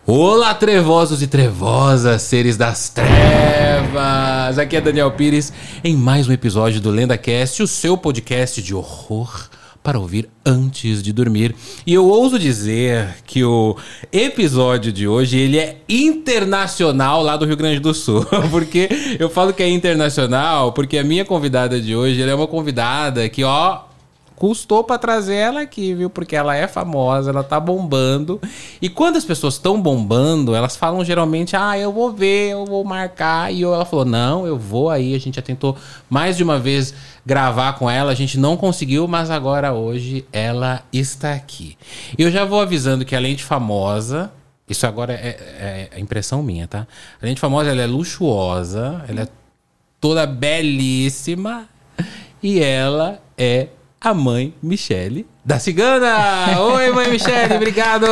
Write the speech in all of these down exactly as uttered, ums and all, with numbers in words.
Olá, trevosos e trevosas, seres das trevas! Aqui é Daniel Pires em mais um episódio do LendaCast, o seu podcast de horror para ouvir antes de dormir. E eu ouso dizer que o episódio de hoje, ele é internacional lá do Rio Grande do Sul. Porque eu falo que é internacional porque a minha convidada de hoje, ela é uma convidada que, ó... custou pra trazer ela aqui, viu? Porque ela é famosa, ela tá bombando. E quando as pessoas estão bombando, elas falam geralmente, ah, eu vou ver, eu vou marcar. E ela falou, não, eu vou aí. A gente já tentou mais de uma vez gravar com ela, a gente não conseguiu, mas agora hoje ela está aqui. Eu já vou avisando que além de famosa, isso agora é, é impressão minha, tá? Além de famosa, ela é luxuosa, ela é toda belíssima e ela é a mãe Michele da Cigana. Oi, mãe Michele, obrigado!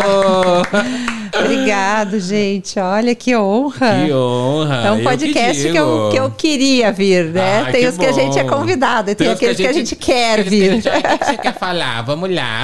Obrigado, gente. Olha que honra. Que honra. É um podcast eu que, que, eu, que eu queria vir, né? Ah, tem que os que a gente é convidado e tem, tem aqueles que a gente, que a gente quer vir. O que, que você quer falar? Vamos lá.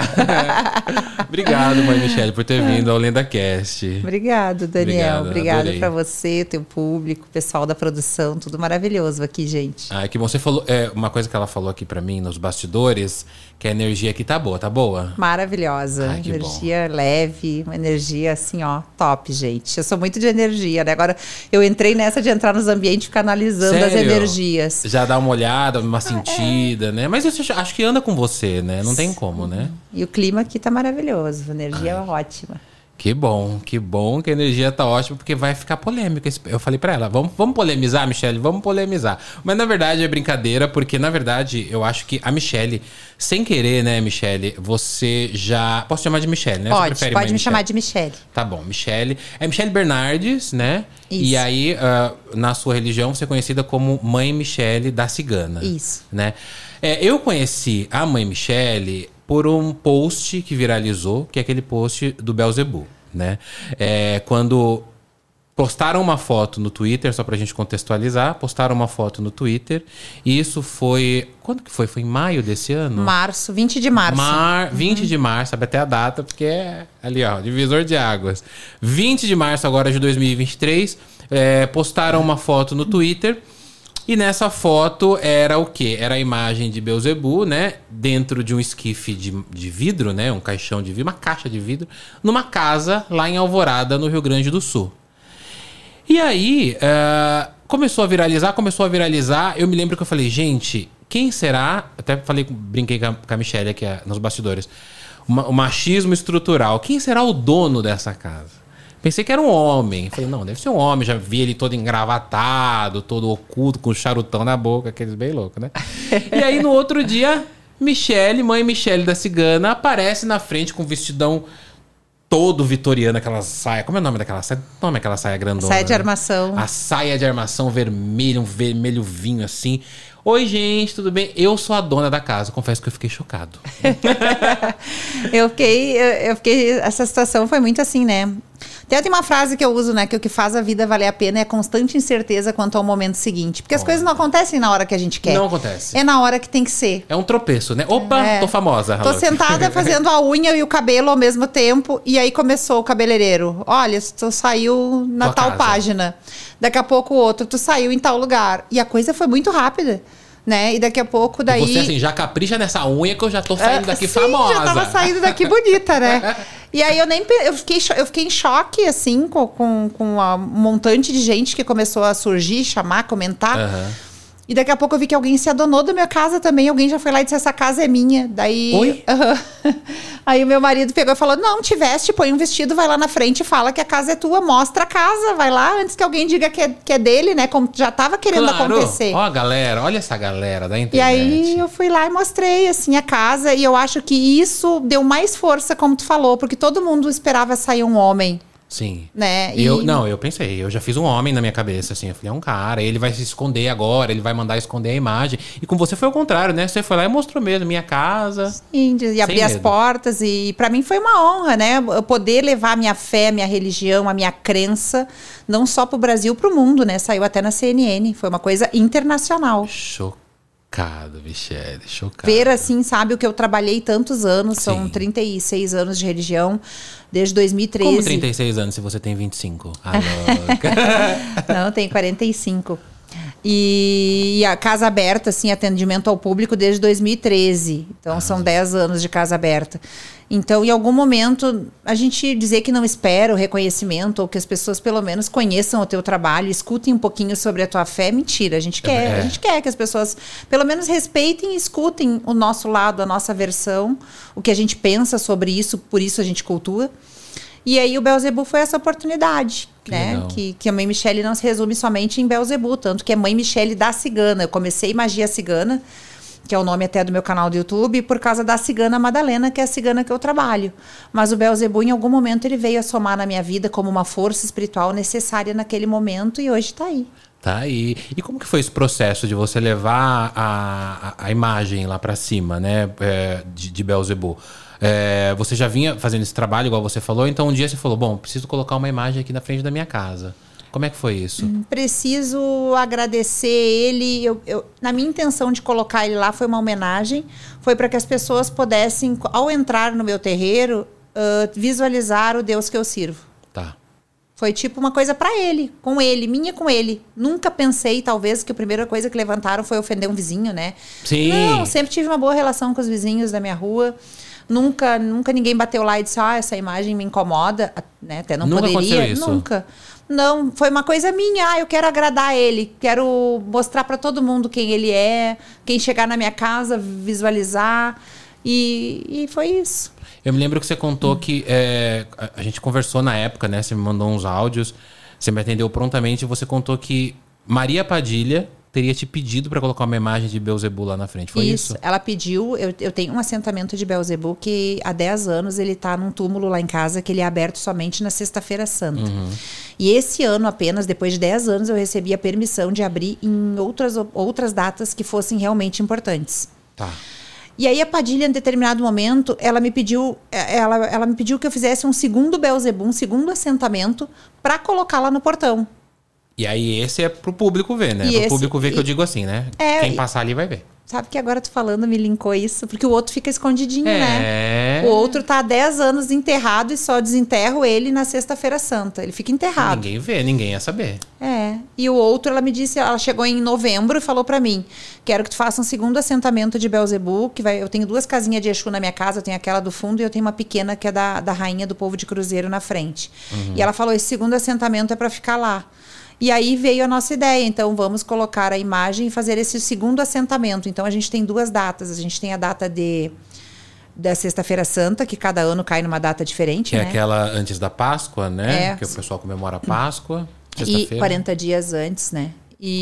Obrigado, mãe Michele, por ter vindo ao LendaCast. Obrigado, Daniel. Obrigado para você, teu público, pessoal da produção, tudo maravilhoso aqui, gente. Ah, que bom. Você falou, é, uma coisa que ela falou aqui para mim nos bastidores, que a energia aqui tá boa, tá boa? Maravilhosa. Ai, energia bom. Leve, uma energia assim, ó, top, gente. Eu sou muito de energia, né? Agora eu entrei nessa de entrar nos ambientes e ficar analisando Sério? as energias. Já dá uma olhada, uma sentida, é. né? Mas eu acho que anda com você, né? Não tem como, né? E o clima aqui tá maravilhoso, a energia Ai. é ótima. Que bom, que bom que a energia tá ótima, porque vai ficar polêmica. Eu falei pra ela, vamos, vamos polemizar, Michele? Vamos polemizar. Mas na verdade é brincadeira, porque na verdade eu acho que a Michele, sem querer, né, Michele, você já... Posso chamar de Michele, né? Pode, pode me Michele? chamar de Michele. Tá bom, Michele. É Michele Bernardes, né? Isso. E aí, uh, na sua religião, você é conhecida como Mãe Michele da Cigana. Isso. Né? É, eu conheci a Mãe Michele por um post que viralizou, que é aquele post do Beelzebub, né? É, quando postaram uma foto no Twitter, só pra gente contextualizar, postaram uma foto no Twitter, e isso foi... Quando que foi? Foi em maio desse ano? Março, vinte de março. Mar, vinte uhum. de março, sabe até a data, porque é ali, ó, divisor de águas. vinte de março agora de dois mil e vinte e três, é, postaram uma foto no Twitter. E nessa foto era o quê? Era a imagem de Beelzebub, né? Dentro de um esquife de, de vidro, né? Um caixão de vidro, uma caixa de vidro, numa casa lá em Alvorada, no Rio Grande do Sul. E aí, uh, começou a viralizar, começou a viralizar. Eu me lembro que eu falei, gente, quem será? Até falei, brinquei com a, com a Michele aqui nos bastidores. Uma, o machismo estrutural. Quem será o dono dessa casa? Pensei que era um homem. Falei, não, deve ser um homem. Já vi ele todo engravatado, todo oculto, com charutão na boca, aqueles bem loucos, né? E aí, no outro dia, Michele, mãe Michele da Cigana, aparece na frente com um vestidão todo vitoriano, aquela saia... Como é o nome daquela saia? O nome é aquela saia grandona? Saia de armação. A saia de armação vermelha, um vermelho vinho assim. Oi, gente, tudo bem? Eu sou a dona da casa. Confesso que eu fiquei chocado. eu fiquei... Eu, eu fiquei... Essa situação foi muito assim, né? Até tem uma frase que eu uso, né? Que o que faz a vida valer a pena é a constante incerteza quanto ao momento seguinte. Porque as oh, coisas não acontecem na hora que a gente quer. Não acontece. É na hora que tem que ser. É um tropeço, né? Opa, é. tô famosa. Tô sentada fazendo a unha e o cabelo ao mesmo tempo. E aí começou o cabeleireiro. Olha, tu saiu na Tua tal casa. página. Daqui a pouco o outro, tu saiu em tal lugar. E a coisa foi muito rápida. Né? E daqui a pouco daí... E você assim, já capricha nessa unha que eu já tô saindo daqui uh, sim, famosa. já tava saindo daqui bonita, né? E aí eu nem... Eu fiquei, eu fiquei em choque, assim, com, com, com um montante de gente que começou a surgir, chamar, comentar. Uhum. E daqui a pouco eu vi que alguém se adonou da minha casa também. Alguém já foi lá e disse, essa casa é minha. Daí... Oi? Uh-huh. Aí o meu marido pegou e falou, não, te veste, põe um vestido, vai lá na frente e fala que a casa é tua. Mostra a casa, vai lá, antes que alguém diga que é, que é dele, né? Como já tava querendo claro. acontecer. Ó, galera, olha essa galera da internet. E aí eu fui lá e mostrei, assim, a casa. E eu acho que isso deu mais força, como tu falou. Porque todo mundo esperava sair um homem. Sim. Né? E... Eu, e... não, eu pensei, eu já fiz um homem na minha cabeça, assim. Eu falei, é um cara, ele vai se esconder agora, ele vai mandar esconder a imagem. E com você foi o contrário, né? Você foi lá e mostrou mesmo, minha casa. Sim, e abrir as portas. E pra mim foi uma honra, né? Eu poder levar a minha fé, a minha religião, a minha crença, não só pro Brasil, pro mundo, né? Saiu até na C N N. Foi uma coisa internacional. Chocante. Chocado, Michele, chocado. Ver assim, sabe, o que eu trabalhei tantos anos, são Sim. trinta e seis anos de religião, desde dois mil e treze. Como trinta e seis anos se você tem vinte e cinco? Ah, louca. Não, eu tenho quarenta e cinco. E, e a Casa Aberta, assim, atendimento ao público desde dois mil e treze. Então, ah, são dez anos de Casa Aberta. Então, em algum momento, a gente dizer que não espera o reconhecimento ou que as pessoas, pelo menos, conheçam o teu trabalho, escutem um pouquinho sobre a tua fé, é mentira. A gente quer, é. a gente quer que as pessoas, pelo menos, respeitem e escutem o nosso lado, a nossa versão, o que a gente pensa sobre isso, por isso a gente cultua. E aí o Beelzebub foi essa oportunidade, que né? Que, que a Mãe Michele não se resume somente em Beelzebub, tanto que é Mãe Michele da Cigana. Eu comecei Magia Cigana, que é o nome até do meu canal do YouTube, por causa da Cigana Madalena, que é a cigana que eu trabalho. Mas o Beelzebub, em algum momento, ele veio a somar na minha vida como uma força espiritual necessária naquele momento e hoje está aí. Tá aí. E como que foi esse processo de você levar a, a, a imagem lá para cima, né, é, de, de Beelzebub? É, você já vinha fazendo esse trabalho, igual você falou, então um dia você falou, bom, preciso colocar uma imagem aqui na frente da minha casa. Como é que foi isso? Preciso agradecer ele. Eu, eu, na minha intenção de colocar ele lá foi uma homenagem, foi para que as pessoas pudessem, ao entrar no meu terreiro, uh, visualizar o Deus que eu sirvo. Tá. Foi tipo uma coisa para ele, com ele, minha com ele. Nunca pensei, talvez, que a primeira coisa que levantaram foi ofender um vizinho, né? Sim. Não, sempre tive uma boa relação com os vizinhos da minha rua. Nunca, nunca ninguém bateu lá e disse, ah, essa imagem me incomoda, né? Até não Nunca poderia. Isso. Nunca. Não, foi uma coisa minha. Ah, eu quero agradar ele, quero mostrar para todo mundo quem ele é, quem chegar na minha casa, visualizar. E, e foi isso. Eu me lembro que você contou hum. que é, a, a gente conversou na época, né? Você me mandou uns áudios, você me atendeu prontamente e você contou que Maria Padilha teria te pedido para colocar uma imagem de Beelzebub lá na frente, foi isso? Isso, ela pediu, eu, eu tenho um assentamento de Beelzebub que há dez anos ele está num túmulo lá em casa que ele é aberto somente na Sexta-feira Santa. Uhum. E esse ano apenas, depois de dez anos, eu recebi a permissão de abrir em outras, outras datas que fossem realmente importantes. Tá. E aí a Padilha, em determinado momento, ela me pediu, ela, ela me pediu que eu fizesse um segundo Beelzebub, um segundo assentamento, para colocar lá no portão. E aí esse é pro público ver, né? E pro esse, público ver e, que eu digo assim, né? É, Quem passar ali vai ver. Sabe que agora tu falando me linkou isso, porque o outro fica escondidinho, é... né? O outro tá há dez anos enterrado e só desenterro ele na Sexta-feira Santa. Ele fica enterrado. Ninguém vê, ninguém ia saber. É. E o outro, ela me disse, ela chegou em novembro e falou pra mim, quero que tu faça um segundo assentamento de Beelzebub, que vai, eu tenho duas casinhas de Exu na minha casa, eu tenho aquela do fundo e eu tenho uma pequena que é da, da Rainha do Povo de Cruzeiro na frente. Uhum. E ela falou, esse segundo assentamento é pra ficar lá. E aí veio a nossa ideia, então vamos colocar a imagem e fazer esse segundo assentamento. Então a gente tem duas datas, a gente tem a data de da Sexta-feira Santa, que cada ano cai numa data diferente, que né? É aquela antes da Páscoa, né? É. Que o pessoal comemora a Páscoa, e quarenta dias antes, né?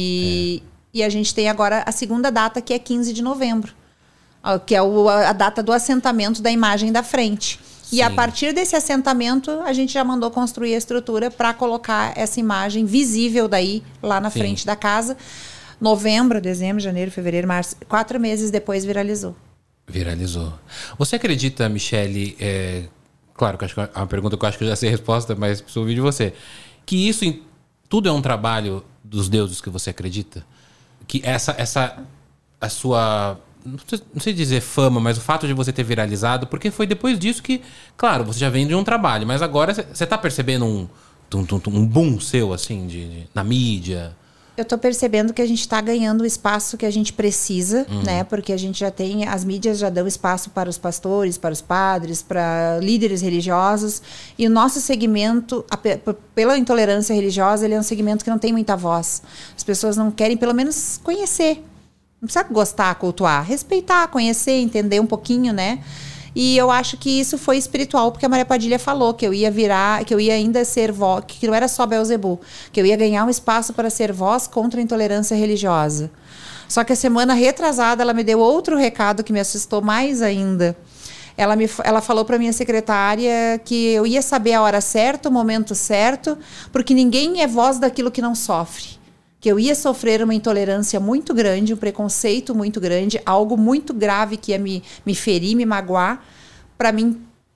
E, é. e a gente tem agora a segunda data, que é quinze de novembro, que é o, a data do assentamento da imagem da frente. E Sim. a partir desse assentamento, a gente já mandou construir a estrutura para colocar essa imagem visível daí, lá na Sim. frente da casa. Novembro, dezembro, janeiro, fevereiro, março. Quatro meses depois viralizou. Viralizou. Você acredita, Michele, é, claro que acho que é uma pergunta que eu acho que eu já sei a resposta, mas preciso ouvir de você, que isso em, tudo é um trabalho dos deuses que você acredita? Que essa, essa a sua... não sei dizer fama, mas o fato de você ter viralizado, porque foi depois disso que, claro, você já vem de um trabalho, mas agora você tá percebendo um, um, um boom seu, assim, de, de, na mídia? Eu tô percebendo que a gente tá ganhando o espaço que a gente precisa, uhum. né? Porque a gente já tem, as mídias já dão espaço para os pastores, para os padres, para líderes religiosos, e o nosso segmento, a, pela intolerância religiosa, ele é um segmento que não tem muita voz. As pessoas não querem, pelo menos, conhecer. Não precisa gostar, cultuar, respeitar, conhecer, entender um pouquinho, né? E eu acho que isso foi espiritual, porque a Maria Padilha falou que eu ia virar, que eu ia ainda ser voz, que não era só Beelzebub, que eu ia ganhar um espaço para ser voz contra a intolerância religiosa. Só que a semana retrasada ela me deu outro recado que me assustou mais ainda. Ela, me, ela falou para minha secretária que eu ia saber a hora certa, o momento certo, porque ninguém é voz daquilo que não sofre. Que eu ia sofrer uma intolerância muito grande, um preconceito muito grande, algo muito grave que ia me, me ferir, me magoar, para mim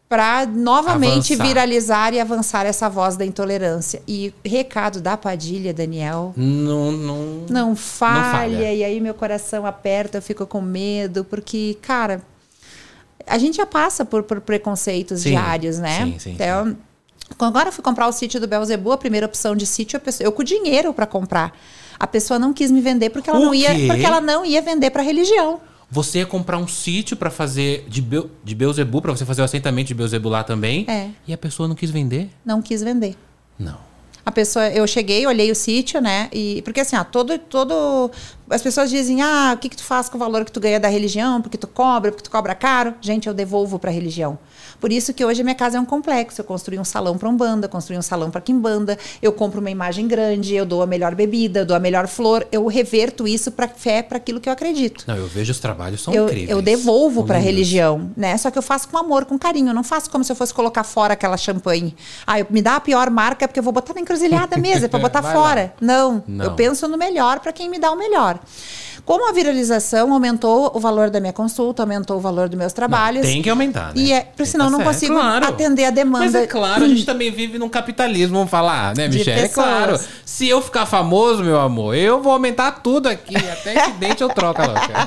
para novamente Avançar. viralizar e avançar essa voz da intolerância. E recado da Padilha, Daniel, Não, não, não falha, não falha. E aí meu coração aperta, eu fico com medo, porque, cara, a gente já passa por, por preconceitos Sim, diários, né? sim, sim, Então, sim. agora eu fui comprar o sítio do Belzebu, a primeira opção de sítio, a pessoa, eu com dinheiro para comprar. A pessoa não quis me vender porque ela O não ia, quê? porque ela não ia vender para religião. Você ia comprar um sítio pra fazer de, Beu, de Beelzebub, pra você fazer o assentamento de Beelzebub lá também. É. E a pessoa não quis vender? Não quis vender. Não. A pessoa, eu cheguei, olhei o sítio, né? E porque assim, ó, todo, todo, as pessoas dizem, ah, o que que tu faz com o valor que tu ganha da religião? Porque tu cobra, porque tu cobra caro? Gente, eu devolvo para a religião. Por isso que hoje a minha casa é um complexo. Eu construí um salão para umbanda, construí um salão para quimbanda, eu compro uma imagem grande, eu dou a melhor bebida, eu dou a melhor flor, eu reverto isso para fé, para aquilo que eu acredito. Não, eu vejo os trabalhos, são Eu, incríveis. eu devolvo São para a lindos. religião, né? Só que eu faço com amor, com carinho. Eu não faço como se eu fosse colocar fora aquela champanhe. Ah, eu, me dá a pior marca porque eu vou botar na encruzilhada mesmo, é para botar Vai fora. Não, Não. eu penso no melhor para quem me dá o melhor. Como a viralização aumentou o valor da minha consulta, aumentou o valor dos meus trabalhos. Tem que aumentar, né? E é, porque senão eu Tá não certo. consigo Claro. atender a demanda. Mas é claro, a gente também vive num capitalismo, vamos falar, né, De Michelle? É pessoas. claro. Se eu ficar famoso, meu amor, eu vou aumentar tudo aqui. Até que dente eu troco, louca.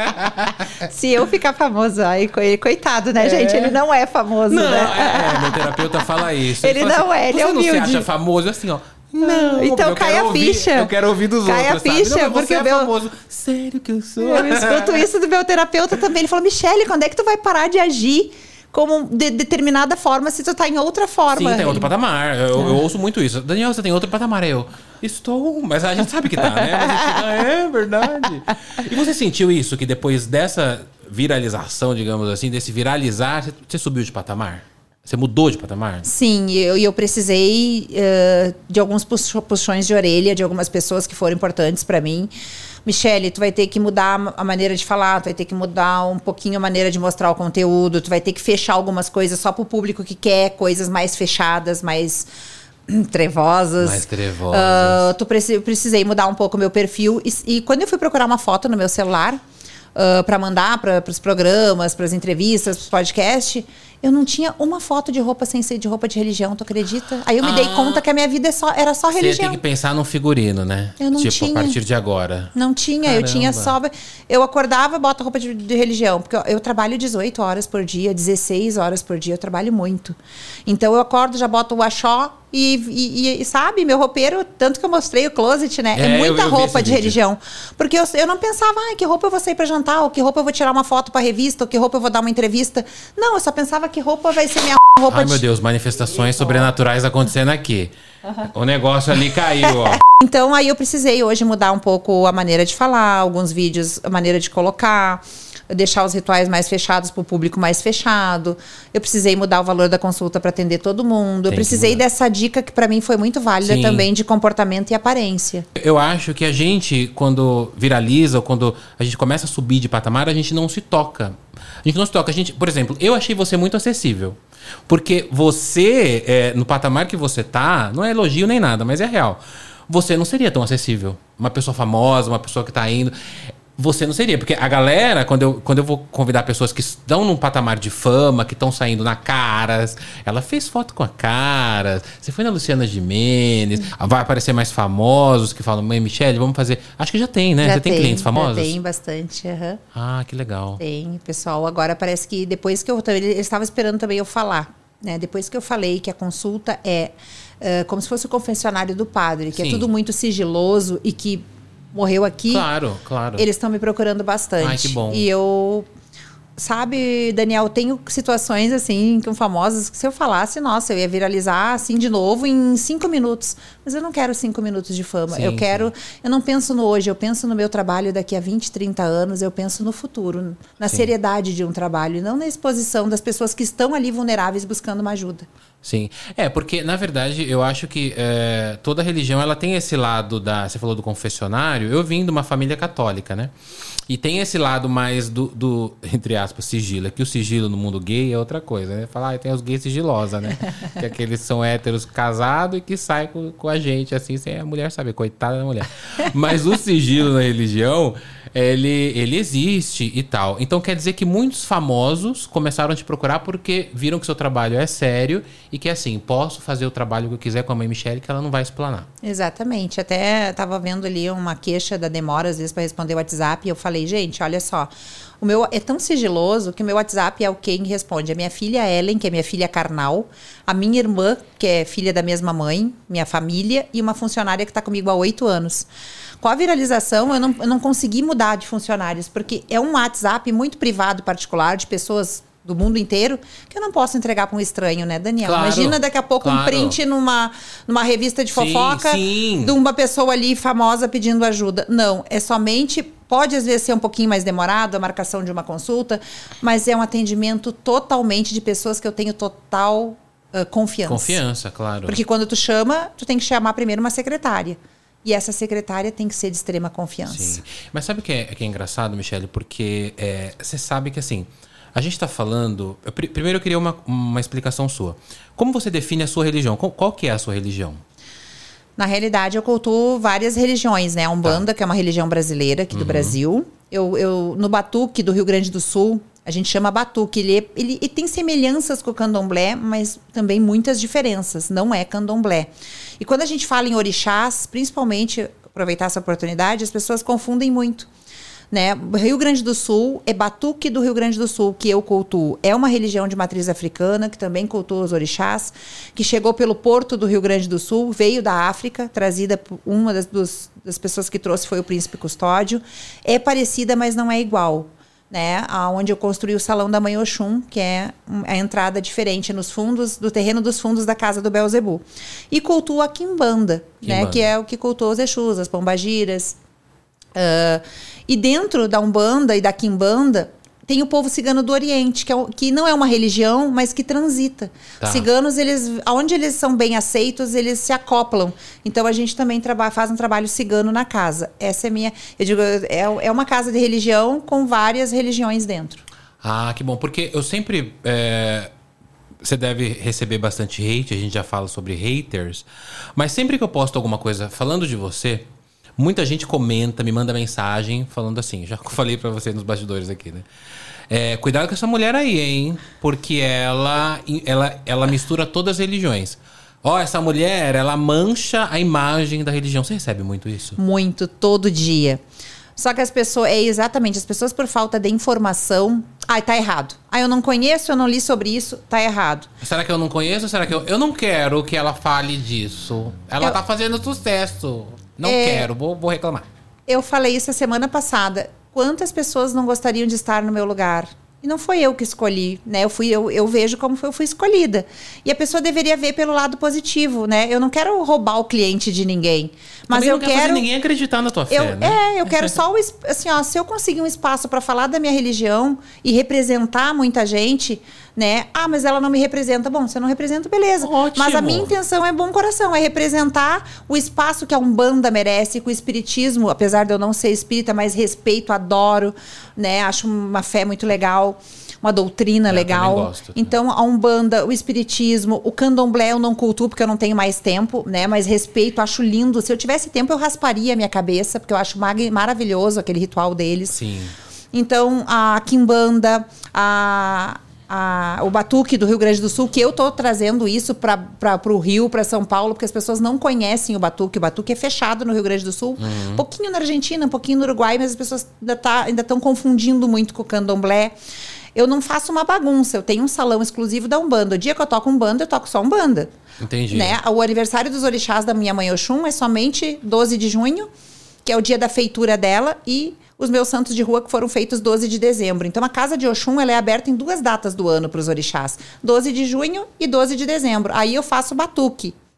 Se eu ficar famoso, aí co- coitado, né, É. gente? Ele não é famoso, Não, né? é, meu terapeuta fala isso. Ele fala não é, ele é Você não se humilde." acha famoso? Assim, ó. Não, Então eu cai quero a ouvir- ficha. Eu quero ouvir dos Cai a outros, sabe? ficha, Não, mas porque você é o meu- famoso. Sério que eu sou? Eu escuto isso do meu terapeuta também. Ele falou, Michele, quando é que tu vai parar de agir como de determinada forma se tu tá em outra forma? Sim, tem outro Ele- patamar. Eu, eu ouço muito isso. Daniel, você tem outro patamar. Eu estou, mas a gente sabe que tá, né? Mas a gente fica, é verdade. E você sentiu isso, que depois dessa viralização, digamos assim, desse viralizar, você, você subiu de patamar? Você mudou de patamar? Sim, e eu, e eu precisei eh, de alguns puxo- puxões de orelha de algumas pessoas que foram importantes para mim. Michele, tu vai ter que mudar a maneira de falar, tu vai ter que mudar um pouquinho a maneira de mostrar o conteúdo, tu vai ter que fechar algumas coisas só pro público que quer coisas mais fechadas, mais hum, trevosas. Mais trevosas. Ah, tu preci- precisei mudar um pouco o meu perfil. E, e quando eu fui procurar uma foto no meu celular, Uh, para mandar para os programas, para as entrevistas, para os podcasts, eu não tinha uma foto de roupa sem ser de roupa de religião, tu acredita? Aí eu me dei Ah. conta que a minha vida é só, era só Você religião. tem que pensar num figurino, né? Eu não tipo, tinha. a partir de agora. Não tinha, eu tinha só... Caramba. Eu acordava, boto roupa de, de religião, porque eu, eu trabalho dezoito horas por dia, dezesseis horas por dia, eu trabalho muito. Então eu acordo, já boto o axó e, e, e, sabe, meu roupeiro, tanto que eu mostrei o closet, né? É, É, eu- muita eu vi roupa esse de vídeo. religião. Porque eu, eu não pensava, ah, que roupa eu vou sair pra jantar, ou que roupa eu vou tirar uma foto pra revista, ou que roupa eu vou dar uma entrevista. Não, eu só pensava que roupa vai ser minha roupa Ai, de... meu Deus, manifestações sobrenaturais acontecendo aqui. O negócio ali caiu, ó. Então, aí eu precisei hoje mudar um pouco a maneira de falar, alguns vídeos, a maneira de colocar, deixar os rituais mais fechados para o público mais fechado. Eu precisei mudar o valor da consulta para atender todo mundo. Tem Eu que precisei mudar. dessa dica que para mim foi muito válida Sim. também de comportamento e aparência. Eu acho que a gente, quando viraliza, ou quando a gente começa a subir de patamar, a gente não se toca. A gente não se toca. A gente, por exemplo, eu achei você muito acessível. Porque você, é, no patamar que você tá, não é elogio nem nada, mas é real. Você não seria tão acessível. Uma pessoa famosa, uma pessoa que tá indo... Você não seria, porque a galera, quando eu, quando eu vou convidar pessoas que estão num patamar de fama, que estão saindo na Caras, ela fez foto com a Caras, você foi na Luciana Gimenez, vai aparecer mais famosos que falam, mãe, Michele, vamos fazer... Acho que já tem, né? Já Você tem, clientes famosos? Já tem bastante, aham. Ah, que legal. Tem, pessoal. Agora parece que depois que eu... Eles estavam esperando também eu falar, né? Depois que eu falei que a consulta é uh, como se fosse o confessionário do padre, que Sim. é tudo muito sigiloso e que morreu aqui... Claro, claro. Eles estão me procurando bastante. Ai, que bom. E eu... Sabe, Daniel, tenho situações assim com famosos que se eu falasse, nossa, eu ia viralizar assim de novo em cinco minutos. Mas eu não quero cinco minutos de fama. Sim, eu quero... sim. Eu não penso no hoje, eu penso no meu trabalho daqui a vinte, trinta anos, eu penso no futuro, na Sim. seriedade de um trabalho, e não na exposição das pessoas que estão ali vulneráveis buscando uma ajuda. Sim. É, porque, na verdade, eu acho que é, toda religião, ela tem esse lado da... Você falou do confessionário. Eu vim de uma família católica, né? E tem esse lado mais do, do entre aspas, sigilo. É que o sigilo no mundo gay é outra coisa, né? Falar, ah, tem os gays sigilosa, né? Que aqueles são héteros casados e que saem com, com a gente, assim, sem a mulher saber. Coitada da mulher. Mas o sigilo na religião, ele, ele existe e tal. Então, quer dizer que muitos famosos começaram a te procurar porque viram que seu trabalho é sério e que, assim, posso fazer o trabalho que eu quiser com a mãe Michele, que ela não vai explanar. Exatamente. Até tava vendo ali uma queixa da demora, às vezes, para responder o WhatsApp, e eu falei, gente, olha só, o meu é tão sigiloso que o meu WhatsApp é o quem responde. A minha filha Ellen, que é minha filha carnal, a minha irmã, que é filha da mesma mãe, minha família, e uma funcionária que está comigo há oito anos. Com a viralização, eu não, eu não consegui mudar de funcionários, porque é um WhatsApp muito privado, particular, de pessoas do mundo inteiro, que eu não posso entregar para um estranho, né, Daniel? Claro, imagina daqui a pouco claro. um print numa, numa revista de fofoca sim, sim. de uma pessoa ali famosa pedindo ajuda. Não, é somente... Pode, às vezes, ser um pouquinho mais demorado a marcação de uma consulta, mas é um atendimento totalmente de pessoas que eu tenho total uh, confiança. Confiança, claro. Porque quando tu chama, tu tem que chamar primeiro uma secretária. E essa secretária tem que ser de extrema confiança. Sim. Mas sabe o que é, que é engraçado, Michele? Porque é, você sabe que, assim, a gente está falando... Eu, primeiro, eu queria uma, uma explicação sua. Como você define a sua religião? Qual, qual que é a sua religião? Na realidade, eu cultuo várias religiões, né? A Umbanda, tá. que é uma religião brasileira aqui uhum. do Brasil. Eu, eu, no Batuque, do Rio Grande do Sul, a gente chama Batuque. Ele, é, ele, ele tem semelhanças com o candomblé, mas também muitas diferenças. Não é candomblé. E quando a gente fala em orixás, principalmente, aproveitar essa oportunidade, as pessoas confundem muito. Né? Rio Grande do Sul é Batuque do Rio Grande do Sul, que eu cultuo. É uma religião de matriz africana, que também cultua os orixás, que chegou pelo porto do Rio Grande do Sul, veio da África, trazida por uma das, dos, das pessoas que trouxe foi o príncipe Custódio. É parecida, mas não é igual. Né? Onde eu construí o Salão da Mãe Oxum, que é a entrada diferente nos fundos, do terreno dos fundos da casa do Belzebu. E cultuo a Quimbanda, né? Que é o que cultua os Exus, as pombagiras. Uh, e dentro da Umbanda e da Quimbanda tem o povo cigano do Oriente, que, é, que não é uma religião, mas que transita. Tá. Os ciganos, eles, onde eles são bem aceitos, eles se acoplam. Então a gente também traba, faz um trabalho cigano na casa. Essa é minha... Eu digo, é, é uma casa de religião com várias religiões dentro. Ah, que bom. Porque eu sempre... É... Você deve receber bastante hate, a gente já fala sobre haters. Mas sempre que eu posto alguma coisa falando de você... Muita gente comenta, me manda mensagem falando assim, já falei pra você nos bastidores aqui, né? É, cuidado com essa mulher aí, hein? Porque ela, ela, ela mistura todas as religiões. Ó, essa mulher, ela mancha a imagem da religião. Você recebe muito isso? Muito, todo dia. Só que as pessoas, é exatamente, as pessoas por falta de informação... Ah, tá errado. Ah, eu não conheço, eu não li sobre isso, tá errado. Será que eu não conheço? Será que eu... Eu não quero que ela fale disso. Ela eu... tá fazendo sucesso. Não é... quero, vou, vou reclamar. Eu falei isso a semana passada. Quantas pessoas não gostariam de estar no meu lugar? E não foi eu que escolhi, né? Eu, fui, eu, eu vejo como foi, eu fui escolhida. E a pessoa deveria ver pelo lado positivo, né? Eu não quero roubar o cliente de ninguém. Mas Também eu não quero fazer ninguém acreditar na tua fé, eu, né? É, eu quero só o... Assim, ó, se eu conseguir um espaço para falar da minha religião e representar muita gente, né? Ah, mas ela não me representa. Bom, você não representa, beleza. Ótimo. Mas a minha intenção é bom coração, é representar o espaço que a Umbanda merece, que o espiritismo, apesar de eu não ser espírita, mas respeito, adoro, né? Acho uma fé muito legal. Uma doutrina eu legal. Gosto, então, a Umbanda, o espiritismo, o candomblé eu não cultuo porque eu não tenho mais tempo, né? Mas respeito, acho lindo. Se eu tivesse tempo, eu rasparia a minha cabeça, porque eu acho mag- maravilhoso aquele ritual deles. Sim. Então, a Quimbanda, a... A, o Batuque do Rio Grande do Sul, que eu tô trazendo isso para o Rio, para São Paulo, porque as pessoas não conhecem o Batuque. O Batuque é fechado no Rio Grande do Sul, uhum. um pouquinho na Argentina, um pouquinho no Uruguai, mas as pessoas ainda tá, ainda estão confundindo muito com o candomblé. Eu não faço uma bagunça, eu tenho um salão exclusivo da Umbanda. O dia que eu toco Umbanda, eu toco só Umbanda. Entendi. Né? O aniversário dos orixás da minha mãe Oxum é somente doze de junho, que é o dia da feitura dela, e os meus santos de rua que foram feitos doze de dezembro. Então, a casa de Oxum ela é aberta em duas datas do ano para os orixás. doze de junho e doze de dezembro. Aí eu faço batuque.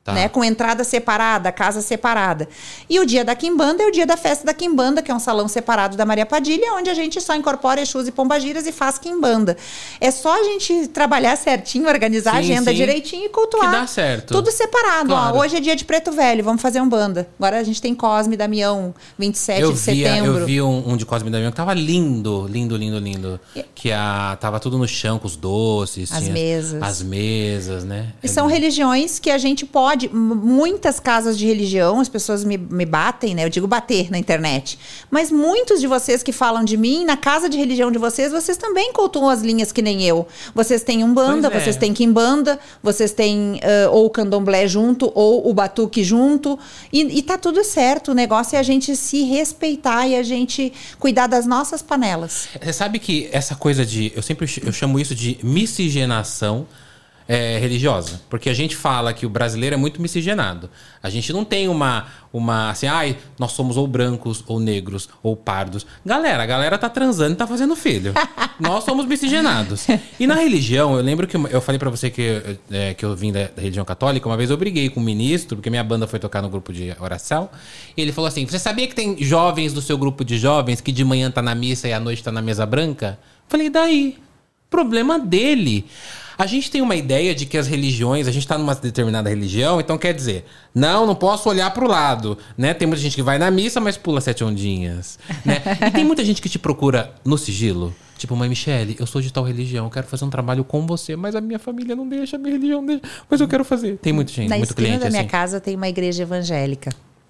Tá. Né? Com entrada separada, casa separada. E o dia da quimbanda é o dia da festa da quimbanda, que é um salão separado da Maria Padilha, onde a gente só incorpora Exus e Pombagiras e faz quimbanda. É só a gente trabalhar certinho, organizar sim, a agenda sim. direitinho e cultuar. Que dá certo. Tudo separado. Claro. Ó, hoje é dia de Preto Velho, vamos fazer um banda. Agora a gente tem Cosme e Damião, vinte e sete eu de via, setembro. Eu vi um, um de Cosme e Damião que tava lindo, lindo, lindo, lindo. E... Que a, tava tudo no chão, com os doces. As tinha mesas. As mesas, né? E é são lindo. religiões que a gente pode... Muitas casas de religião, as pessoas me, me batem, né? Eu digo bater na internet. Mas muitos de vocês que falam de mim, na casa de religião de vocês, vocês também cultuam as linhas que nem eu. Vocês têm umbanda, Pois é. vocês têm quimbanda, vocês têm uh, ou o candomblé junto, ou o batuque junto. E, e tá tudo certo. O negócio é a gente se respeitar e a gente cuidar das nossas panelas. Você sabe que essa coisa de... Eu sempre ch- eu chamo isso de miscigenação é, religiosa. Porque a gente fala que o brasileiro é muito miscigenado. A gente não tem uma... uma assim, ai, nós somos ou brancos, ou negros, ou pardos. Galera, a galera tá transando e tá fazendo filho. Nós somos miscigenados. E na religião, eu lembro que eu, eu falei pra você que, é, que eu vim da, da religião católica. Uma vez eu briguei com um ministro, porque minha banda foi tocar no grupo de oração. E ele falou assim, você sabia que tem jovens do seu grupo de jovens que de manhã tá na missa e à noite tá na mesa branca? Falei, daí? Problema dele. A gente tem uma ideia de que as religiões, a gente tá numa determinada religião, então quer dizer, não, não posso olhar pro lado, né? Tem muita gente que vai na missa, mas pula sete ondinhas, né? E tem muita gente que te procura no sigilo, tipo, mãe Michele, eu sou de tal religião, eu quero fazer um trabalho com você, mas a minha família não deixa, a minha religião não deixa, mas eu quero fazer. Tem muita gente, Na muito esquina cliente da minha assim. casa tem uma igreja evangélica.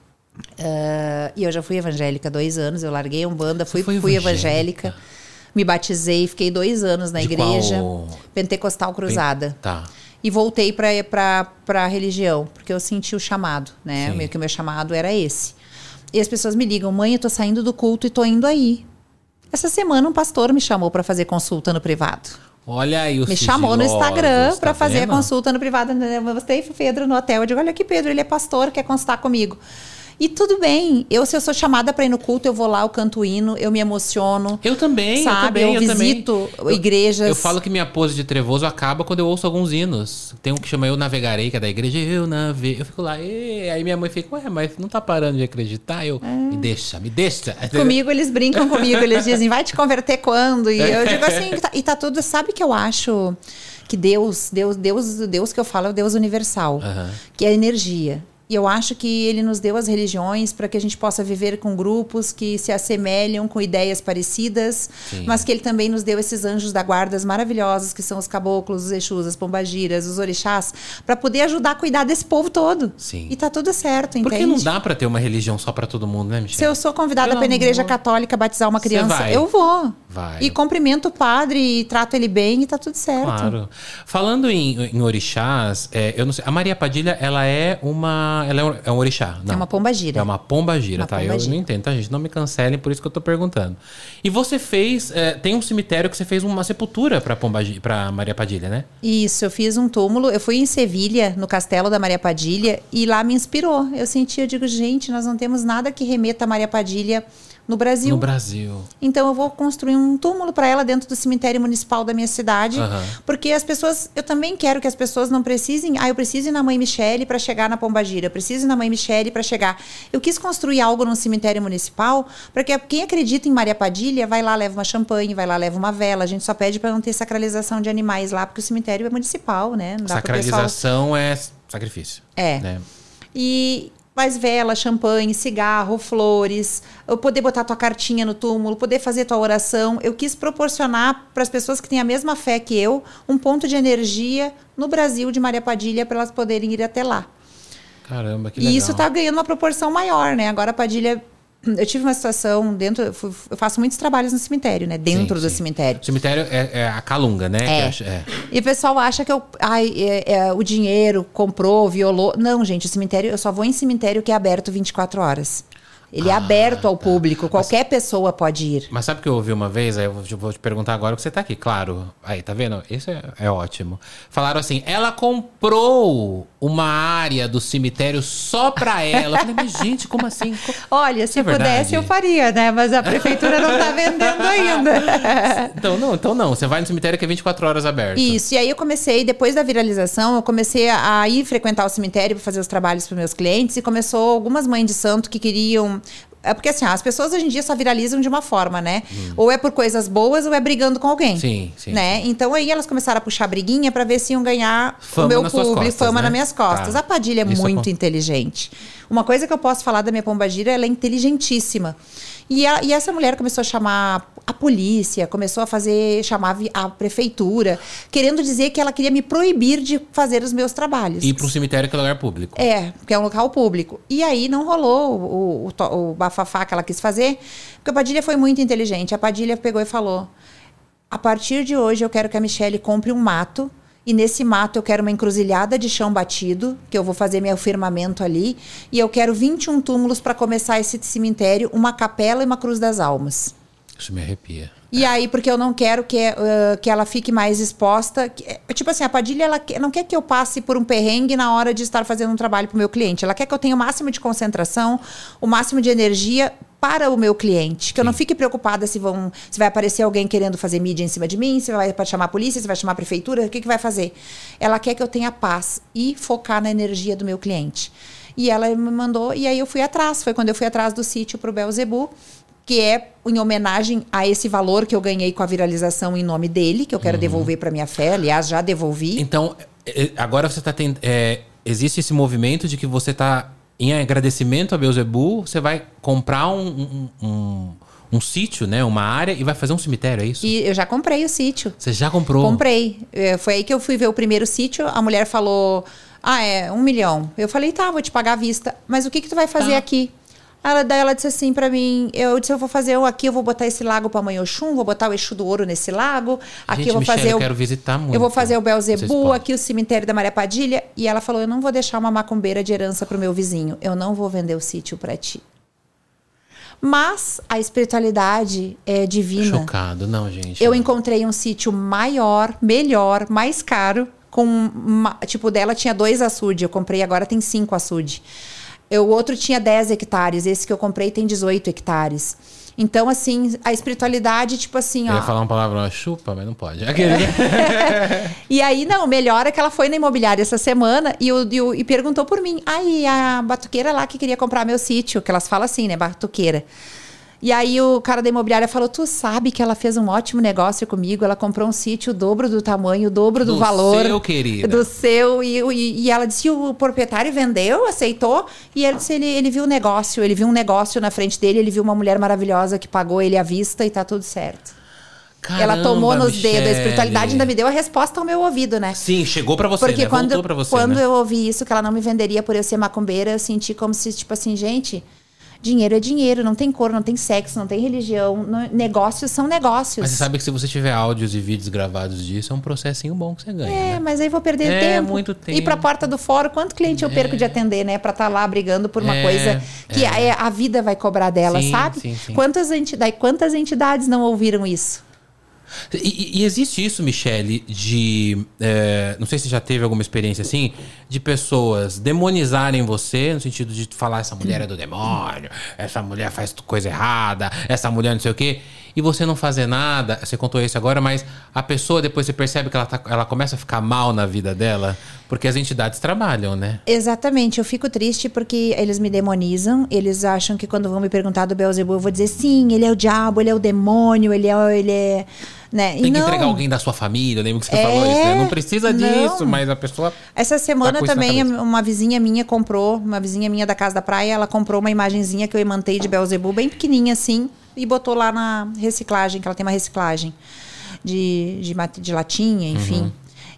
Uh, e eu já fui evangélica há dois anos, eu larguei um banda, fui, foi fui evangélica? evangélica, me batizei, fiquei dois anos na De igreja qual- Pentecostal Cruzada. Tá. E voltei para a religião, porque eu senti o chamado, né? Sim. Meio que o meu chamado era esse. E as pessoas me ligam, mãe, eu tô saindo do culto e tô indo aí. Essa semana um pastor me chamou para fazer consulta no privado. Olha aí o Me chamou no Instagram tá para fazer vendo? a consulta no privado. Eu mostrei pro Pedro no hotel. Eu digo, olha aqui, Pedro, ele é pastor, quer consultar comigo. E tudo bem. Eu, se eu sou chamada para ir no culto, eu vou lá, eu canto o hino, eu me emociono. Eu também, sabe? eu também, eu, eu visito também. igrejas. Eu, eu falo que minha pose de trevoso acaba quando eu ouço alguns hinos. Tem um que chama Eu Navegarei, que é da igreja. Eu navego. Eu fico lá, e aí minha mãe fica, ué, mas não tá parando de acreditar? Eu, É. me deixa, me deixa. Comigo, eles brincam comigo, eles dizem, vai te converter quando? E eu digo assim, tá, e tá tudo, sabe que eu acho que Deus, Deus, Deus, Deus que eu falo é o Deus universal, Uhum. que é a energia. E eu acho que ele nos deu as religiões para que a gente possa viver com grupos que se assemelham, com ideias parecidas, Sim. mas que ele também nos deu esses anjos da guarda maravilhosos, que são os caboclos, os exus, as pombagiras, os orixás, para poder ajudar a cuidar desse povo todo. Sim. E tá tudo certo, entende? Porque não dá pra ter uma religião só pra todo mundo, né, Michele? Se eu sou convidada Pelo para ir na igreja amor. católica batizar uma Você criança, vai. eu vou. Vai. E cumprimento o padre e trato ele bem e tá tudo certo. Claro. Falando em, em orixás, é, eu não sei, a Maria Padilha, ela é uma, ela é um, é um orixá, não? É uma pombagira. É uma pombagira, Uma tá? pombagira. Eu não entendo, tá, gente? Não me cancelem, por isso que eu tô perguntando. E você fez, é, tem um cemitério que você fez uma sepultura pra, Pombagi- pra Maria Padilha, né? Isso, eu fiz um túmulo. Eu fui em Sevilha, no castelo da Maria Padilha, e lá me inspirou. Eu senti, eu digo, gente, nós não temos nada que remeta a Maria Padilha no Brasil. No Brasil. Então eu vou construir um túmulo para ela dentro do cemitério municipal da minha cidade, Aham. porque as pessoas, eu também quero que as pessoas não precisem, ah, eu preciso ir na Mãe Michele para chegar na Pombagira, eu preciso ir na Mãe Michele para chegar. Eu quis construir algo num cemitério municipal, para que quem acredita em Maria Padilha vai lá, leva uma champanhe, vai lá, leva uma vela. A gente só pede para não ter sacralização de animais lá, porque o cemitério é municipal, né? Não dá pro pessoal... Sacralização é sacrifício. É. Né? E mais vela, champanhe, cigarro, flores, eu poder botar tua cartinha no túmulo, poder fazer tua oração. Eu quis proporcionar para as pessoas que têm a mesma fé que eu um ponto de energia no Brasil de Maria Padilha para elas poderem ir até lá. Caramba, que legal. E isso está ganhando uma proporção maior, né? Agora a Padilha... Eu tive uma situação dentro... Eu fui- eu faço muitos trabalhos no cemitério, né? Dentro Sim, do sim. cemitério. O cemitério é, é a calunga, né? É. Que acha- é. E o pessoal acha que eu, ai, é, é, o dinheiro comprou, violou. Não, gente, o cemitério, eu só vou em cemitério que é aberto vinte e quatro horas. Ele ah, é aberto ao tá. público, qualquer mas, pessoa pode ir. Mas sabe o que eu ouvi uma vez? Aí eu vou te perguntar agora, que você tá aqui, claro. Aí, tá vendo? Isso é, é ótimo. Falaram assim, ela comprou uma área do cemitério só pra ela. Eu falei, mas gente, como assim? Olha, se é pudesse verdade? Eu faria, né? Mas a prefeitura não tá vendendo ainda. Então não, então não. Você vai no cemitério que é vinte e quatro horas aberto. Isso, e aí eu comecei, depois da viralização, eu comecei a ir frequentar o cemitério para fazer os trabalhos para meus clientes e começou algumas mães de santo que queriam... É porque assim, as pessoas hoje em dia só viralizam de uma forma, né? Hum. Ou é por coisas boas ou é brigando com alguém. Sim, sim. Né? Sim. Então aí elas começaram a puxar briguinha para ver se iam ganhar fama o meu nas público, costas, fama né? nas minhas costas. Tá. A Padilha é Isso muito é... inteligente. Uma coisa que eu posso falar da minha pombagira, ela é inteligentíssima. E, a, e essa mulher começou a chamar a polícia, começou a fazer, chamar a prefeitura, querendo dizer que ela queria me proibir de fazer os meus trabalhos. Ir para um cemitério que é lugar público. É, que é um local público. E aí não rolou o, o, o bafafá que ela quis fazer, porque a Padilha foi muito inteligente. A Padilha pegou e falou, a partir de hoje eu quero que a Michelle compre um mato, e nesse mato eu quero uma encruzilhada de chão batido, que eu vou fazer meu firmamento ali, e eu quero vinte e um túmulos para começar esse cemitério, uma capela e uma cruz das almas. Isso me arrepia. E aí, porque eu não quero que, uh, que ela fique mais exposta. Que, tipo assim, a Padilha, ela não quer que eu passe por um perrengue na hora de estar fazendo um trabalho para o meu cliente. Ela quer que eu tenha o máximo de concentração, o máximo de energia para o meu cliente. Que Sim. eu não fique preocupada se, vão, se vai aparecer alguém querendo fazer mídia em cima de mim, se vai chamar a polícia, se vai chamar a prefeitura, o que, que vai fazer? Ela quer que eu tenha paz e focar na energia do meu cliente. E ela me mandou, e aí eu fui atrás. Foi quando eu fui atrás do sítio para o Beelzebub, que é em homenagem a esse valor que eu ganhei com a viralização em nome dele, que eu quero uhum. devolver para minha fé. Aliás, já devolvi. Então, agora você está tendo... É, existe esse movimento de que você está, em agradecimento a Beelzebub, você vai comprar um, um, um, um sítio, né? Uma área e vai fazer um cemitério, é isso? E eu já comprei o sítio. Você já comprou? Comprei. Foi aí que eu fui ver o primeiro sítio. A mulher falou, ah, é um milhão. Eu falei, tá, vou te pagar à vista. Mas o que, que tu vai fazer tá. aqui? Ela, daí ela disse assim pra mim, eu disse, eu vou fazer aqui, eu vou botar esse lago pra Mãe Oxum, vou botar o Exu do Ouro nesse lago. Aqui Gente, eu vou Michelle, fazer eu o, quero visitar muito. Eu vou fazer o Beelzebub, aqui o cemitério da Maria Padilha. E ela falou, eu não vou deixar uma macumbeira de herança pro meu vizinho. Eu não vou vender o sítio pra ti. Mas a espiritualidade é divina. Chocado, não, gente. Eu não. encontrei um sítio maior, melhor, mais caro. Com uma, tipo, dela tinha dois açudes. Eu comprei, agora tem cinco açudes. O outro tinha dez hectares, esse que eu comprei tem dezoito hectares. Então, assim, a espiritualidade, tipo assim... Eu ó, ia falar uma palavra, chupa, mas não pode. Aquele... E aí, não, melhor é que ela foi na imobiliária essa semana e, o, e, o, e perguntou por mim. Aí, a batuqueira lá que queria comprar meu sítio, que elas falam assim, né, batuqueira. E aí o cara da imobiliária falou, tu sabe que ela fez um ótimo negócio comigo, ela comprou um sítio o dobro do tamanho, o dobro do, do valor. Do seu, querida. Do seu. E, e, e ela disse, o proprietário vendeu, aceitou, e ele disse, ele, ele viu o negócio, ele viu um negócio na frente dele, ele viu uma mulher maravilhosa que pagou ele à vista e tá tudo certo. Caramba, ela tomou nos Michelle. dedos, a espiritualidade ainda me deu a resposta ao meu ouvido, né? Sim, chegou pra você, Porque né? quando, Voltou pra você, quando né? eu ouvi isso, que ela não me venderia por eu ser macumbeira, eu senti como se, tipo assim, gente... Dinheiro é dinheiro, não tem cor, não tem sexo, não tem religião. Não, negócios são negócios. Mas você sabe que se você tiver áudios e vídeos gravados disso, é um processinho bom que você ganha, É, né? mas aí vou perder é, tempo. muito tempo. Ir pra porta do fórum, quanto cliente eu perco é. de atender, né? Pra estar tá lá brigando por uma é, coisa que é. a, a vida vai cobrar dela, sim, sabe? Sim, sim. Quantas, entidades, quantas entidades não ouviram isso? E, e existe isso, Michelle, de... É, não sei se já teve alguma experiência assim, de pessoas demonizarem você, no sentido de falar, essa mulher é do demônio, essa mulher faz coisa errada, essa mulher não sei o quê, e você não fazer nada. Você contou isso agora, mas a pessoa depois você percebe que ela, tá, ela começa a ficar mal na vida dela, porque as entidades trabalham, né? Exatamente, eu fico triste porque eles me demonizam, eles acham que quando vão me perguntar do Beelzebub, eu vou dizer, sim, ele é o diabo, ele é o demônio, ele é... Ele é né? Tem que não. entregar alguém da sua família, lembra que você é, falou isso, né? Não precisa não. disso, mas a pessoa... Essa semana tá também uma vizinha minha comprou, uma vizinha minha da Casa da Praia, ela comprou uma imagenzinha que eu imantei de Beelzebub, bem pequenininha assim, e botou lá na reciclagem, que ela tem uma reciclagem de, de, de latinha, enfim. Uhum.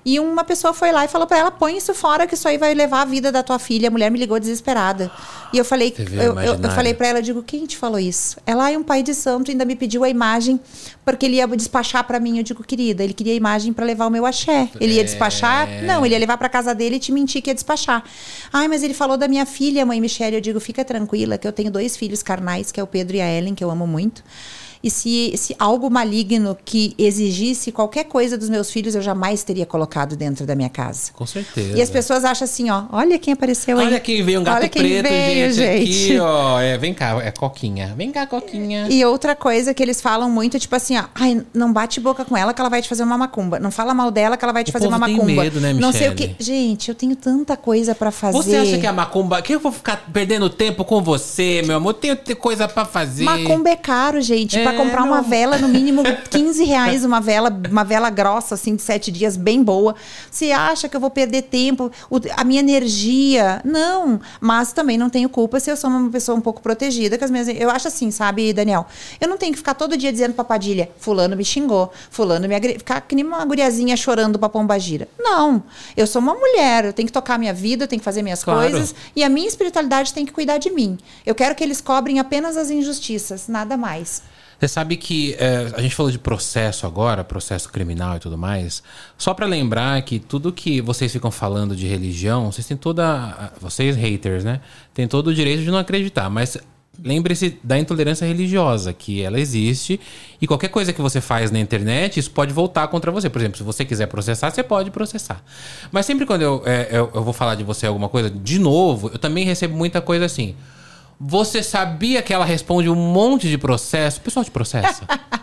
E uma pessoa foi lá e falou pra ela, põe isso fora que isso aí vai levar a vida da tua filha. A mulher me ligou desesperada. E eu falei, eu, eu, eu falei pra ela, eu digo, quem te falou isso? Ela é um pai de santo, ainda me pediu a imagem porque ele ia despachar pra mim. Eu digo, querida, ele queria a imagem pra levar o meu axé. Ele ia despachar? É. Não, ele ia levar pra casa dele e te mentir que ia despachar. Ai, mas ele falou da minha filha, mãe Michele. Eu digo, fica tranquila que eu tenho dois filhos carnais, que é o Pedro e a Ellen, que eu amo muito. E se, se algo maligno que exigisse qualquer coisa dos meus filhos, eu jamais teria colocado dentro da minha casa. Com certeza. E as pessoas acham assim, ó, olha quem apareceu aí. Olha quem veio, um gato olha preto, veio, gente, gente. Aqui, ó. É, vem cá, é Coquinha. Vem cá, Coquinha. E outra coisa que eles falam muito, tipo assim, ó, ai, não bate boca com ela que ela vai te fazer uma macumba. Não fala mal dela que ela vai te o fazer uma tem macumba. Medo, né, não sei o que. Gente, eu tenho tanta coisa pra fazer. Você acha que a macumba... Que eu vou ficar perdendo tempo com você, meu amor? Eu tenho coisa pra fazer. Macumba é caro, gente. É, pra comprar não. uma vela, no mínimo quinze reais, uma vela, uma vela grossa, assim, de sete dias, bem boa. Você acha que eu vou perder tempo, o, a minha energia? Não. Mas também não tenho culpa se eu sou uma pessoa um pouco protegida. Que as minhas, eu acho assim, sabe, Daniel? Eu não tenho que ficar todo dia dizendo pra Padilha, fulano me xingou, fulano me agrediu. Ficar que nem uma guriazinha chorando pra pombagira. Não. Eu sou uma mulher, eu tenho que tocar a minha vida, eu tenho que fazer minhas claro. coisas. E a minha espiritualidade tem que cuidar de mim. Eu quero que eles cobrem apenas as injustiças, nada mais. Você sabe que é, a gente falou de processo agora, processo criminal e tudo mais. Só pra lembrar que tudo que vocês ficam falando de religião, vocês têm toda... Vocês haters, né? Tem todo o direito de não acreditar. Mas lembre-se da intolerância religiosa, que ela existe. E qualquer coisa que você faz na internet, isso pode voltar contra você. Por exemplo, se você quiser processar, você pode processar. Mas sempre quando eu, é, eu, eu vou falar de você alguma coisa, de novo, eu também recebo muita coisa assim... Você sabia que ela responde um monte de processo? O pessoal te processa?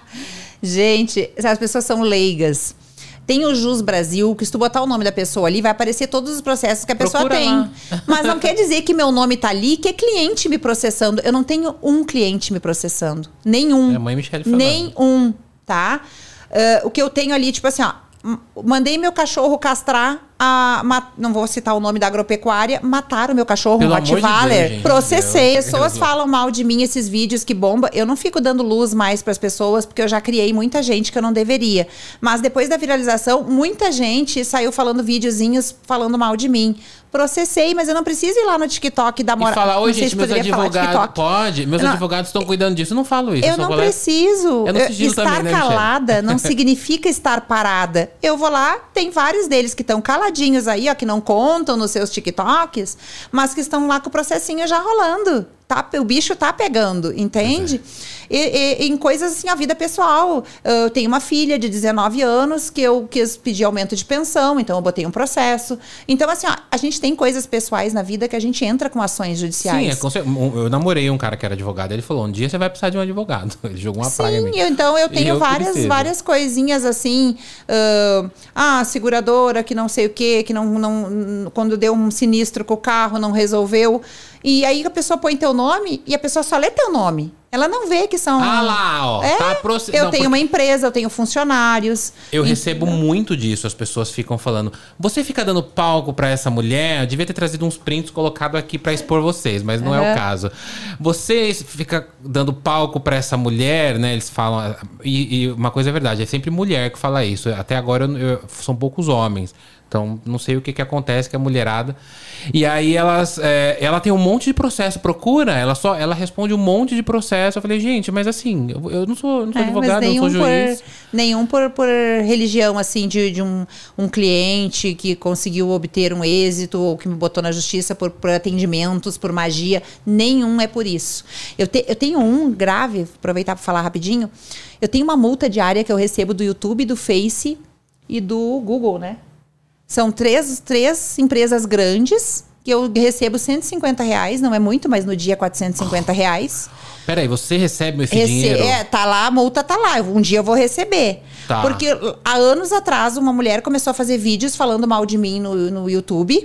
Gente, as pessoas são leigas. Tem o Jus Brasil, que se tu botar o nome da pessoa ali, vai aparecer todos os processos que a pessoa Procura tem. Lá. Mas não quer dizer que meu nome tá ali, que é cliente me processando. Eu não tenho um cliente me processando. Nenhum. É a mãe Michele falando. Nenhum, tá? Uh, o que eu tenho ali, tipo assim, ó. Mandei meu cachorro castrar, a, ma, não vou citar o nome da agropecuária, mataram meu cachorro, um Rottweiler. De processei. Deus, pessoas Deus. falam mal de mim, esses vídeos que bomba. Eu não fico dando luz mais para as pessoas, porque eu já criei muita gente que eu não deveria. Mas depois da viralização, muita gente saiu falando videozinhos falando mal de mim. Processei, mas eu não preciso ir lá no TikTok e dar moral. E falar, oi, gente, meus advogados... Pode? Meus não, advogados estão cuidando disso. Eu não falo isso. Eu, eu não preciso. É no sigilo estar também, né, calada não significa estar parada. Eu vou lá, tem vários deles que estão caladinhos aí, ó, que não contam nos seus TikToks, mas que estão lá com o processinho já rolando. Tá, o bicho tá pegando, entende? É. E, e, em coisas assim, a vida pessoal. Eu tenho uma filha de dezenove anos que eu quis pedir aumento de pensão, então eu botei um processo. Então, assim, ó, a gente tem coisas pessoais na vida que a gente entra com ações judiciais. Sim, é, eu namorei um cara que era advogado, ele falou, um dia você vai precisar de um advogado. Ele jogou uma Sim, praga em mim. Então eu tenho eu várias, várias coisinhas assim, uh, ah, seguradora que não sei o quê, que não, não, quando deu um sinistro com o carro, não resolveu. E aí a pessoa põe teu nome e a pessoa só lê teu nome. Ela não vê que são... Ah lá, ó. É, tá proce... Eu não, tenho porque... uma empresa, eu tenho funcionários. Eu e... recebo muito disso. As pessoas ficam falando, você fica dando palco pra essa mulher? Eu devia ter trazido uns prints colocado aqui pra expor vocês, mas não uhum. é o caso. Você fica dando palco pra essa mulher, né? Eles falam... E, e uma coisa é verdade, é sempre mulher que fala isso. Até agora eu, eu, são poucos homens. Então, não sei o que, que acontece com a mulherada. E aí, elas, é, ela tem um monte de processo. Procura, ela só ela responde um monte de processo. Eu falei, gente, mas assim, eu, eu não sou, não sou é, advogado, eu não sou juiz. Por, nenhum por, por religião, assim, de, de um, um cliente que conseguiu obter um êxito ou que me botou na justiça por, por atendimentos, por magia. Nenhum é por isso. Eu, te, eu tenho um grave, aproveitar para falar rapidinho. Eu tenho uma multa diária que eu recebo do YouTube, do Face e do Google, né? São três, três empresas grandes que eu recebo cento e cinquenta reais, não é muito, mas no dia quatrocentos e cinquenta reais. Peraí, você recebe esse Rece dinheiro? É, tá lá, a multa tá lá. Um dia eu vou receber. Tá. Porque há anos atrás uma mulher começou a fazer vídeos falando mal de mim no, no YouTube.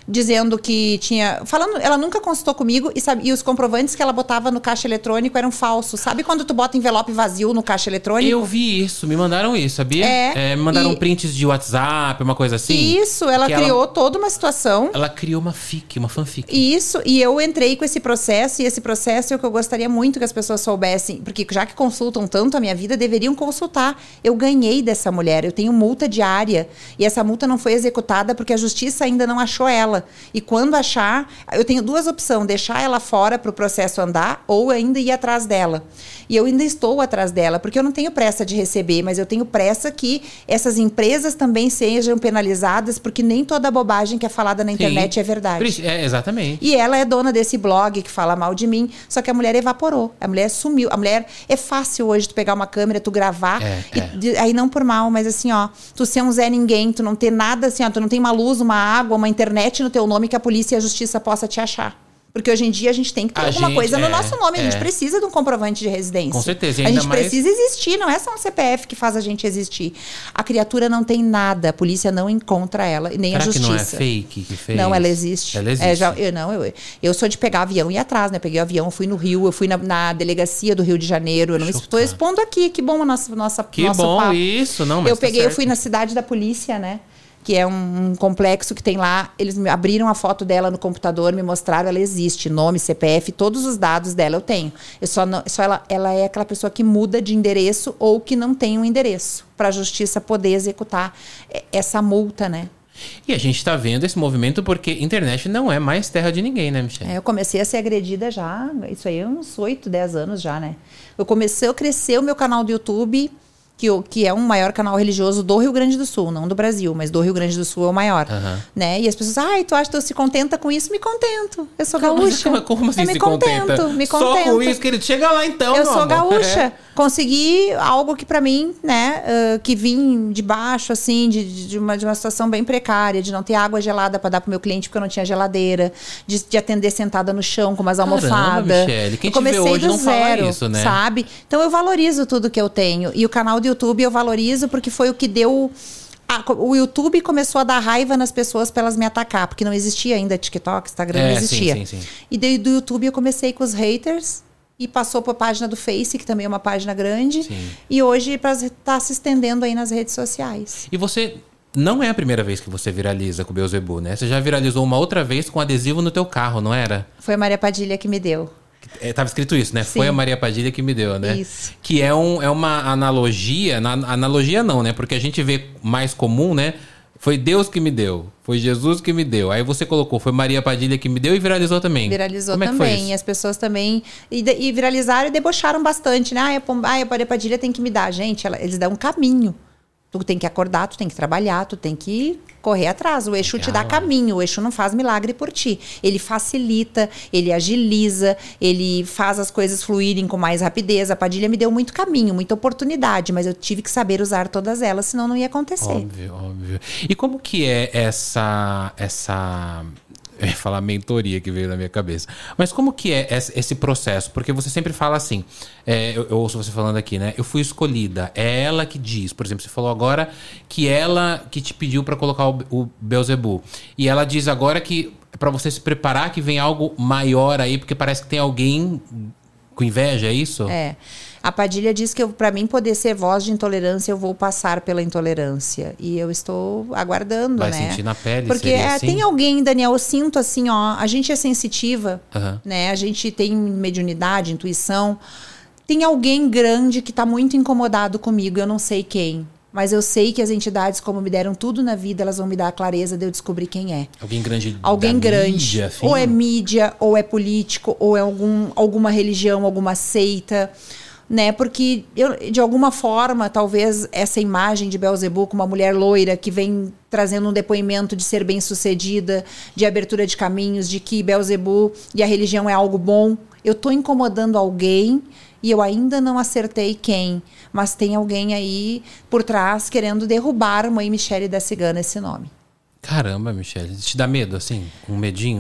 dizendo que tinha... Falando, ela nunca consultou comigo e, sabe, e os comprovantes que ela botava no caixa eletrônico eram falsos. Sabe quando tu bota envelope vazio no caixa eletrônico? Eu vi isso, me mandaram isso, sabia? É, é me mandaram e... prints de WhatsApp, uma coisa assim. Isso, ela criou ela... toda uma situação. Ela criou uma fic, uma fanfic. Isso, e eu entrei com esse processo, e esse processo é o que eu gostaria muito que as pessoas soubessem, porque já que consultam tanto a minha vida, deveriam consultar. Eu ganhei dessa mulher, eu tenho multa diária, e essa multa não foi executada porque a justiça ainda não achou ela. E quando achar, eu tenho duas opções, deixar ela fora para o processo andar, ou ainda ir atrás dela. E eu ainda estou atrás dela, porque eu não tenho pressa de receber, mas eu tenho pressa que essas empresas também sejam penalizadas, porque nem toda bobagem que é falada na internet Sim. é verdade. É, exatamente. E ela é dona desse blog que fala mal de mim, só que a mulher evaporou, a mulher sumiu. A mulher, é fácil hoje tu pegar uma câmera, tu gravar, é, e, é. De, aí não por mal, mas assim, ó, tu ser um Zé Ninguém, tu não ter nada assim, ó, tu não tem uma luz, uma água, uma internet no teu nome que a polícia e a justiça possa te achar. Porque hoje em dia a gente tem que ter a alguma gente, coisa no é, nosso nome. A gente é. precisa de um comprovante de residência. Com certeza. E a ainda gente mais... precisa existir, não é só um C P F que faz a gente existir. A criatura não tem nada, a polícia não encontra ela, e nem Será a justiça. Que não é fake que fez? Não, ela existe. Ela existe. É, já, eu, não, eu, eu sou de pegar avião e ir atrás, né? Peguei o avião, fui no Rio, eu fui na, na delegacia do Rio de Janeiro. Eu não estou expondo aqui. Que bom o nosso, nossa, que nosso bom papo. Isso, não, mas Eu tá peguei, certo. eu fui na cidade da polícia, né? Que é um, um complexo que tem lá. Eles me abriram a foto dela no computador, me mostraram, ela existe, nome, C P F, todos os dados dela eu tenho. Eu só não, só ela, ela é aquela pessoa que muda de endereço ou que não tem um endereço para a justiça poder executar essa multa, né? E a gente tá vendo esse movimento porque internet não é mais terra de ninguém, né, Michelle? É, eu comecei a ser agredida já, isso aí é uns oito, dez anos já, né? Eu comecei a crescer o meu canal do YouTube, que, que é um maior canal religioso do Rio Grande do Sul, não do Brasil, mas do Rio Grande do Sul é o maior. Uhum. Né? E as pessoas, ai, tu acha que tu se contenta com isso? Me contento. Eu sou como, gaúcha. Como, como assim eu me se contento, contenta? me contento. Só com isso, querido. Chega lá então, Eu meu sou amor. gaúcha. É. Consegui algo que pra mim, né, uh, que vim de baixo, assim, de, de, uma, de uma situação bem precária, de não ter água gelada pra dar pro meu cliente porque eu não tinha geladeira, de, de atender sentada no chão com umas almofadas. Michelle, quem eu comecei te vê hoje do não zero, fala isso, né? Sabe? Então eu valorizo tudo que eu tenho. E o canal do YouTube eu valorizo porque foi o que deu... Ah, o YouTube começou a dar raiva nas pessoas para elas me atacar, porque não existia ainda TikTok, Instagram, é, não existia. Sim, sim, sim. E daí do YouTube eu comecei com os haters e passou para a página do Face, que também é uma página grande. Sim. E hoje está se estendendo aí nas redes sociais. E você... Não é a primeira vez que você viraliza com o Beelzebub, né? Você já viralizou uma outra vez com adesivo no teu carro, não era? Foi a Maria Padilha que me deu. É, tava escrito isso, né? Sim. Foi a Maria Padilha que me deu, né? Isso. Que é, um, é uma analogia... Na, analogia não, né? Porque a gente vê mais comum, né? Foi Deus que me deu. Foi Jesus que me deu. Aí você colocou, foi Maria Padilha que me deu e viralizou também. Viralizou Como também. É que foi isso? E as pessoas também... E, e viralizaram e debocharam bastante, né? Ah, a Maria Padilha tem que me dar. Gente, ela, eles dão um caminho. Tu tem que acordar, tu tem que trabalhar, tu tem que correr atrás. O Exu Legal. Te dá caminho, o Exu não faz milagre por ti. Ele facilita, ele agiliza, ele faz as coisas fluírem com mais rapidez. A Padilha me deu muito caminho, muita oportunidade, mas eu tive que saber usar todas elas, senão não ia acontecer. Óbvio, óbvio. E como que é essa... essa... Eu ia falar mentoria que veio na minha cabeça. Mas como que é esse processo? Porque você sempre fala assim, é, eu, eu ouço você falando aqui, né? Eu fui escolhida, é ela que diz. Por exemplo, você falou agora que ela que te pediu para colocar o, o Beelzebub. E ela diz agora que para você se preparar que vem algo maior aí, porque parece que tem alguém com inveja, é isso? É. A Padilha diz que para mim poder ser voz de intolerância, eu vou passar pela intolerância. E eu estou aguardando, Vai né? Vai sentir na pele, porque seria é, assim? Tem alguém, Daniel, eu sinto assim, ó, a gente é sensitiva, uhum. né? A gente tem mediunidade, intuição. Tem alguém grande que está muito incomodado comigo, eu não sei quem. Mas eu sei que as entidades, como me deram tudo na vida, elas vão me dar a clareza de eu descobrir quem é. Alguém grande Alguém da grande. Mídia, assim? Ou é mídia, ou é político, ou é algum, alguma religião, alguma seita. Né? Porque, eu, de alguma forma, talvez essa imagem de Beelzebub com uma mulher loira que vem trazendo um depoimento de ser bem-sucedida, de abertura de caminhos, de que Beelzebub e a religião é algo bom. Eu estou incomodando alguém e eu ainda não acertei quem. Mas tem alguém aí por trás querendo derrubar Mãe Michele da Cigana, esse nome. Caramba, Michelle. Te dá medo, assim? Um medinho?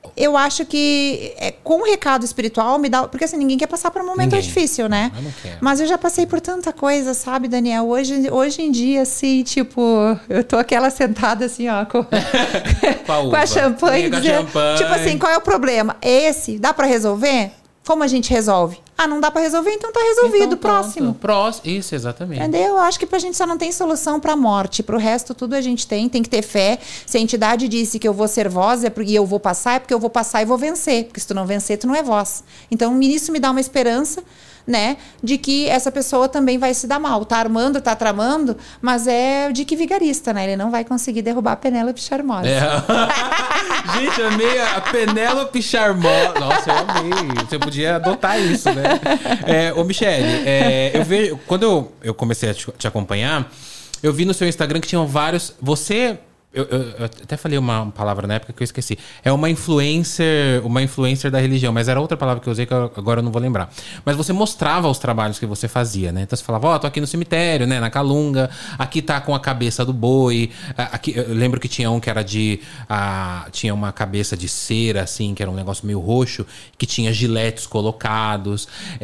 eu acho que é, com o recado espiritual me dá... Porque assim, ninguém quer passar por um momento Ninguém. difícil, né? Eu não quero. Mas eu já passei por tanta coisa, sabe, Daniel? Hoje, hoje em dia, assim, tipo... Eu tô aquela sentada assim, ó, com, Com a uva. com a champanhe. Com a dizendo, champanhe. Tipo assim, qual é o problema? Esse, dá pra resolver? Como a gente resolve? Ah, não dá pra resolver, então tá resolvido. Então, Próximo. Próximo. Isso, exatamente. Entendeu? Eu acho que pra gente só não tem solução pra morte. Pro resto, tudo a gente tem. Tem que ter fé. Se a entidade disse que eu vou ser voz é porque eu vou passar, é porque eu vou passar e vou vencer. Porque se tu não vencer, tu não é voz. Então, isso me dá uma esperança, né? De que essa pessoa também vai se dar mal. Tá armando, tá tramando, mas é de que vigarista, né? Ele não vai conseguir derrubar a Penélope Charmosa. É. Gente, eu amei a Penélope Charmosa. Nossa, eu amei. Você podia adotar isso, né? É, ô, Michele, é, eu vejo... Quando eu, eu comecei a te, te acompanhar, eu vi no seu Instagram que tinham vários... Você... Eu, eu, eu até falei uma palavra na época que eu esqueci. É uma influencer, uma influencer da religião, mas era outra palavra que eu usei que eu, agora eu não vou lembrar. Mas você mostrava os trabalhos que você fazia, né? Então você falava, ó, oh, tô aqui no cemitério, né? Na Calunga, aqui tá com a cabeça do boi. Aqui, eu lembro que tinha um que era de... A, tinha uma cabeça de cera, assim, que era um negócio meio roxo, que tinha giletes colocados.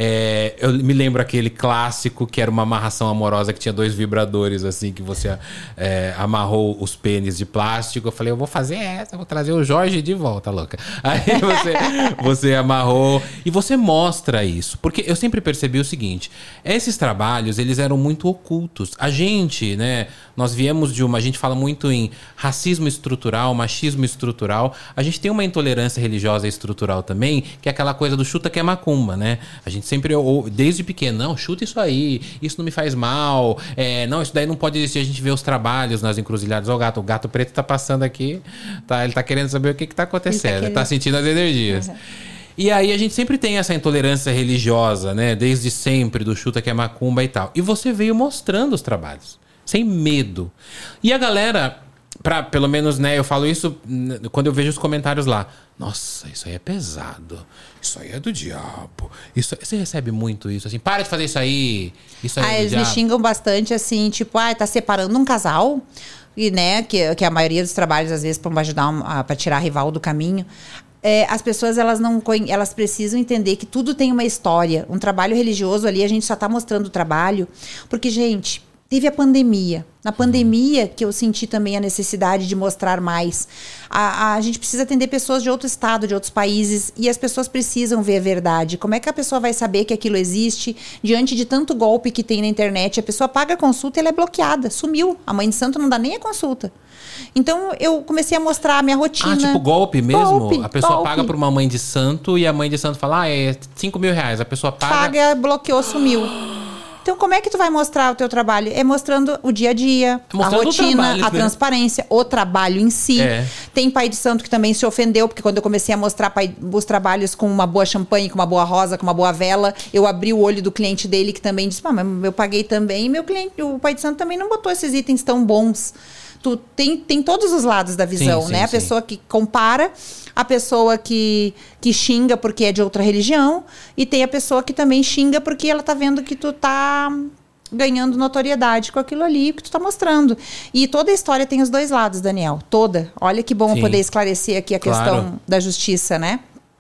É, eu me lembro aquele clássico que era uma amarração amorosa que tinha dois vibradores, assim, que você é, amarrou os pênis de plástico. Eu falei, eu vou fazer essa, vou trazer o Jorge de volta, louca. Aí você, você amarrou e você mostra isso. Porque eu sempre percebi o seguinte, esses trabalhos, eles eram muito ocultos. A gente, né, nós viemos de uma... A gente fala muito em racismo estrutural, machismo estrutural. A gente tem uma intolerância religiosa estrutural também, que é aquela coisa do chuta que é macumba, né? A gente sempre, desde pequeno, não, chuta isso aí, isso não me faz mal, é, não, isso daí não pode existir. A gente vê os trabalhos nas encruzilhadas. Ó, o gato, o gato preto tá passando aqui, tá, ele tá querendo saber o que que tá acontecendo, ele tá, querendo... tá sentindo as energias. Uhum. E aí a gente sempre tem essa intolerância religiosa, né? Desde sempre, do chuta que é macumba e tal. E você veio mostrando os trabalhos, sem medo. E a galera, pra, pelo menos, né, eu falo isso quando eu vejo os comentários lá. Nossa, isso aí é pesado. Isso aí é do diabo. Isso, você recebe muito isso, assim, para de fazer isso aí. Isso aí ah, é do eles diabo. me xingam bastante, assim, tipo, ah, tá separando um casal... E, né, que, que a maioria dos trabalhos, às vezes, para ajudar um, para tirar a rival do caminho. É, as pessoas, elas não elas precisam entender que tudo tem uma história. Um trabalho religioso ali, a gente só está mostrando o trabalho. Porque, gente, teve a pandemia. Na pandemia que eu senti também a necessidade de mostrar mais. A, a gente precisa atender pessoas de outro estado, de outros países, e as pessoas precisam ver a verdade. Como é que a pessoa vai saber que aquilo existe diante de tanto golpe que tem na internet? A pessoa paga a consulta e ela é bloqueada, sumiu. A mãe de santo não dá nem a consulta. Então eu comecei a mostrar a minha rotina. Ah, tipo golpe mesmo? Golpe, a pessoa golpe. paga por uma mãe de santo e a mãe de santo fala, ah, é cinco mil reais. A pessoa paga... Paga, bloqueou, sumiu. Então, como é que tu vai mostrar o teu trabalho? É mostrando o dia a dia, mostrando a rotina, trabalho, a né? transparência, o trabalho em si. É. Tem pai de santo que também se ofendeu, porque quando eu comecei a mostrar pai, os trabalhos com uma boa champanhe, com uma boa rosa, com uma boa vela, eu abri o olho do cliente dele, que também disse, mas eu paguei também, e meu cliente, o pai de santo também não botou esses itens tão bons. Tu tem, tem todos os lados da visão, sim, né? Sim, a pessoa sim. que compara, a pessoa que, que xinga porque é de outra religião, e tem a pessoa que também xinga porque ela tá vendo que tu tá... ganhando notoriedade com aquilo ali que tu tá mostrando. E toda a história tem os dois lados, Daniel. Toda. Olha que bom poder esclarecer aqui a claro. questão da justiça, né?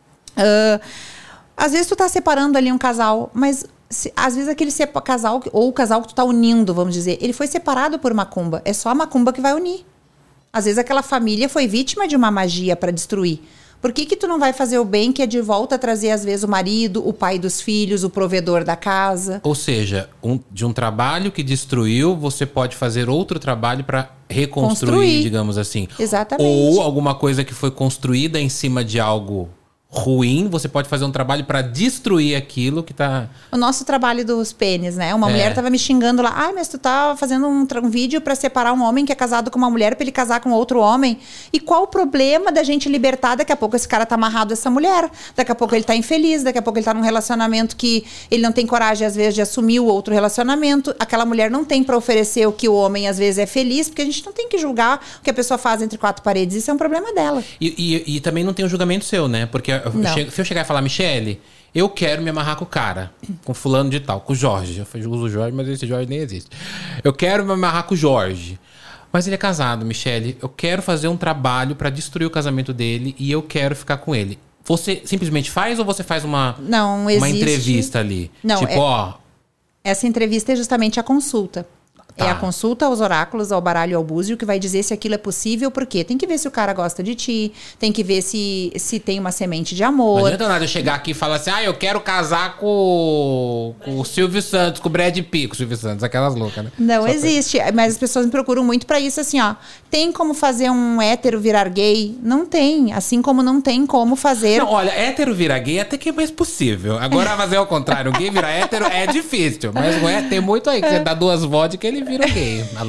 Uh, às vezes tu tá separando ali um casal, mas se, às vezes aquele casal, ou o casal que tu tá unindo, vamos dizer, ele foi separado por macumba. É só a macumba que vai unir. Às vezes aquela família foi vítima de uma magia para destruir. Por que que tu não vai fazer o bem, que é de volta trazer, às vezes, o marido, o pai dos filhos, o provedor da casa? Ou seja, um, de um trabalho que destruiu, você pode fazer outro trabalho para reconstruir, Construir. digamos assim. Exatamente. Ou alguma coisa que foi construída em cima de algo ruim, você pode fazer um trabalho para destruir aquilo que tá... O nosso trabalho dos pênis, né? Uma é. mulher tava me xingando lá. Ah, mas tu tá fazendo um, um vídeo para separar um homem que é casado com uma mulher para ele casar com outro homem. E qual o problema da gente libertar? Daqui a pouco esse cara tá amarrado a essa mulher. Daqui a pouco ele tá infeliz. Daqui a pouco ele tá num relacionamento que ele não tem coragem, às vezes, de assumir o outro relacionamento. Aquela mulher não tem para oferecer o que o homem, às vezes, é feliz. Porque a gente não tem que julgar o que a pessoa faz entre quatro paredes. Isso é um problema dela. E, e, e também não tem um julgamento seu, né? Porque... Eu chego, se eu chegar e falar, Michele, eu quero me amarrar com o cara, com fulano de tal, com o Jorge. Eu uso o Jorge, mas esse Jorge nem existe. Eu quero me amarrar com o Jorge. Mas ele é casado, Michele. Eu quero fazer um trabalho pra destruir o casamento dele e eu quero ficar com ele. Você simplesmente faz ou você faz uma, Não, uma existe... entrevista ali? Não, tipo, é... ó... Essa entrevista é justamente a consulta. Tá. É a consulta aos oráculos, ao baralho e ao búzio, que vai dizer se aquilo é possível, por quê? Tem que ver se o cara gosta de ti, tem que ver se, se tem uma semente de amor. Não adianta nada eu chegar aqui e falar assim, ah, eu quero casar com, com o Silvio Santos, com o Brad Pitt, com o Silvio Santos, aquelas loucas, né? Não Só existe, pra... mas as pessoas me procuram muito pra isso, assim, ó. Tem como fazer um hétero virar gay? Não tem, assim como não tem como fazer... Não, olha, hétero virar gay até que é mais possível. Agora fazer ao contrário, o gay virar hétero é difícil, mas não é, tem muito aí que você dá duas vodka e ele vira gay, maluca.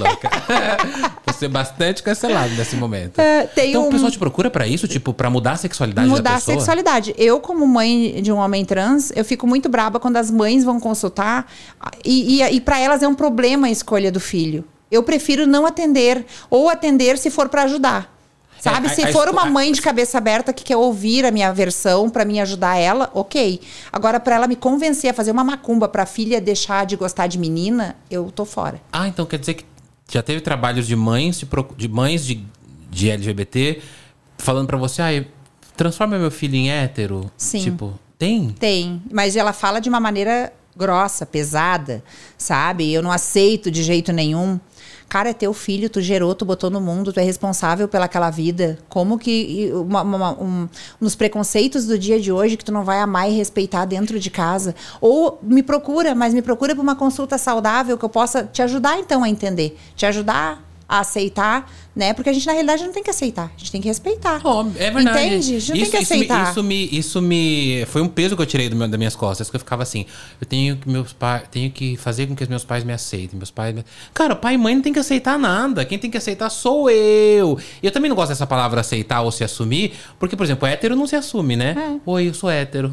Vou ser bastante cancelado nesse momento. É, tem então um... o pessoal te procura pra isso, tipo, pra mudar a sexualidade Mudar da a pessoa? sexualidade. Eu, como mãe de um homem trans, eu fico muito braba quando as mães vão consultar e, e, e para elas é um problema a escolha do filho. Eu prefiro não atender ou atender se for pra ajudar. Sabe? É, a, se a, for a, uma mãe de cabeça aberta que quer ouvir a minha versão pra me ajudar ela, ok. Agora, pra ela me convencer a fazer uma macumba pra filha deixar de gostar de menina, eu tô fora. Ah, então quer dizer que já teve trabalhos de mães de, de mães de, de L G B T falando pra você, ah, transforma meu filho em hétero? Sim. Tipo, tem? Tem, mas ela fala de uma maneira grossa, pesada, sabe? Eu não aceito de jeito nenhum. Cara, é teu filho, tu gerou, tu botou no mundo, tu é responsável pelaquela vida. Como que... Uma, uma, um, nos preconceitos do dia de hoje que tu não vai amar e respeitar dentro de casa. Ou me procura, mas me procura para uma consulta saudável que eu possa te ajudar, então, a entender. Te ajudar a aceitar, né? Porque a gente, na realidade, não tem que aceitar. A gente tem que respeitar. Oh, é verdade. Entende? A gente não isso, tem que aceitar. Isso me, isso me... Isso me... Foi um peso que eu tirei do meu, das minhas costas. Que eu ficava assim... Eu tenho que, meus pa... tenho que fazer com que os meus pais me aceitem. Meus pais... Me... Cara, pai e mãe não tem que aceitar nada. Quem tem que aceitar sou eu. E eu também não gosto dessa palavra aceitar ou se assumir. Porque, por exemplo, hétero não se assume, né? É. Oi, eu sou hétero.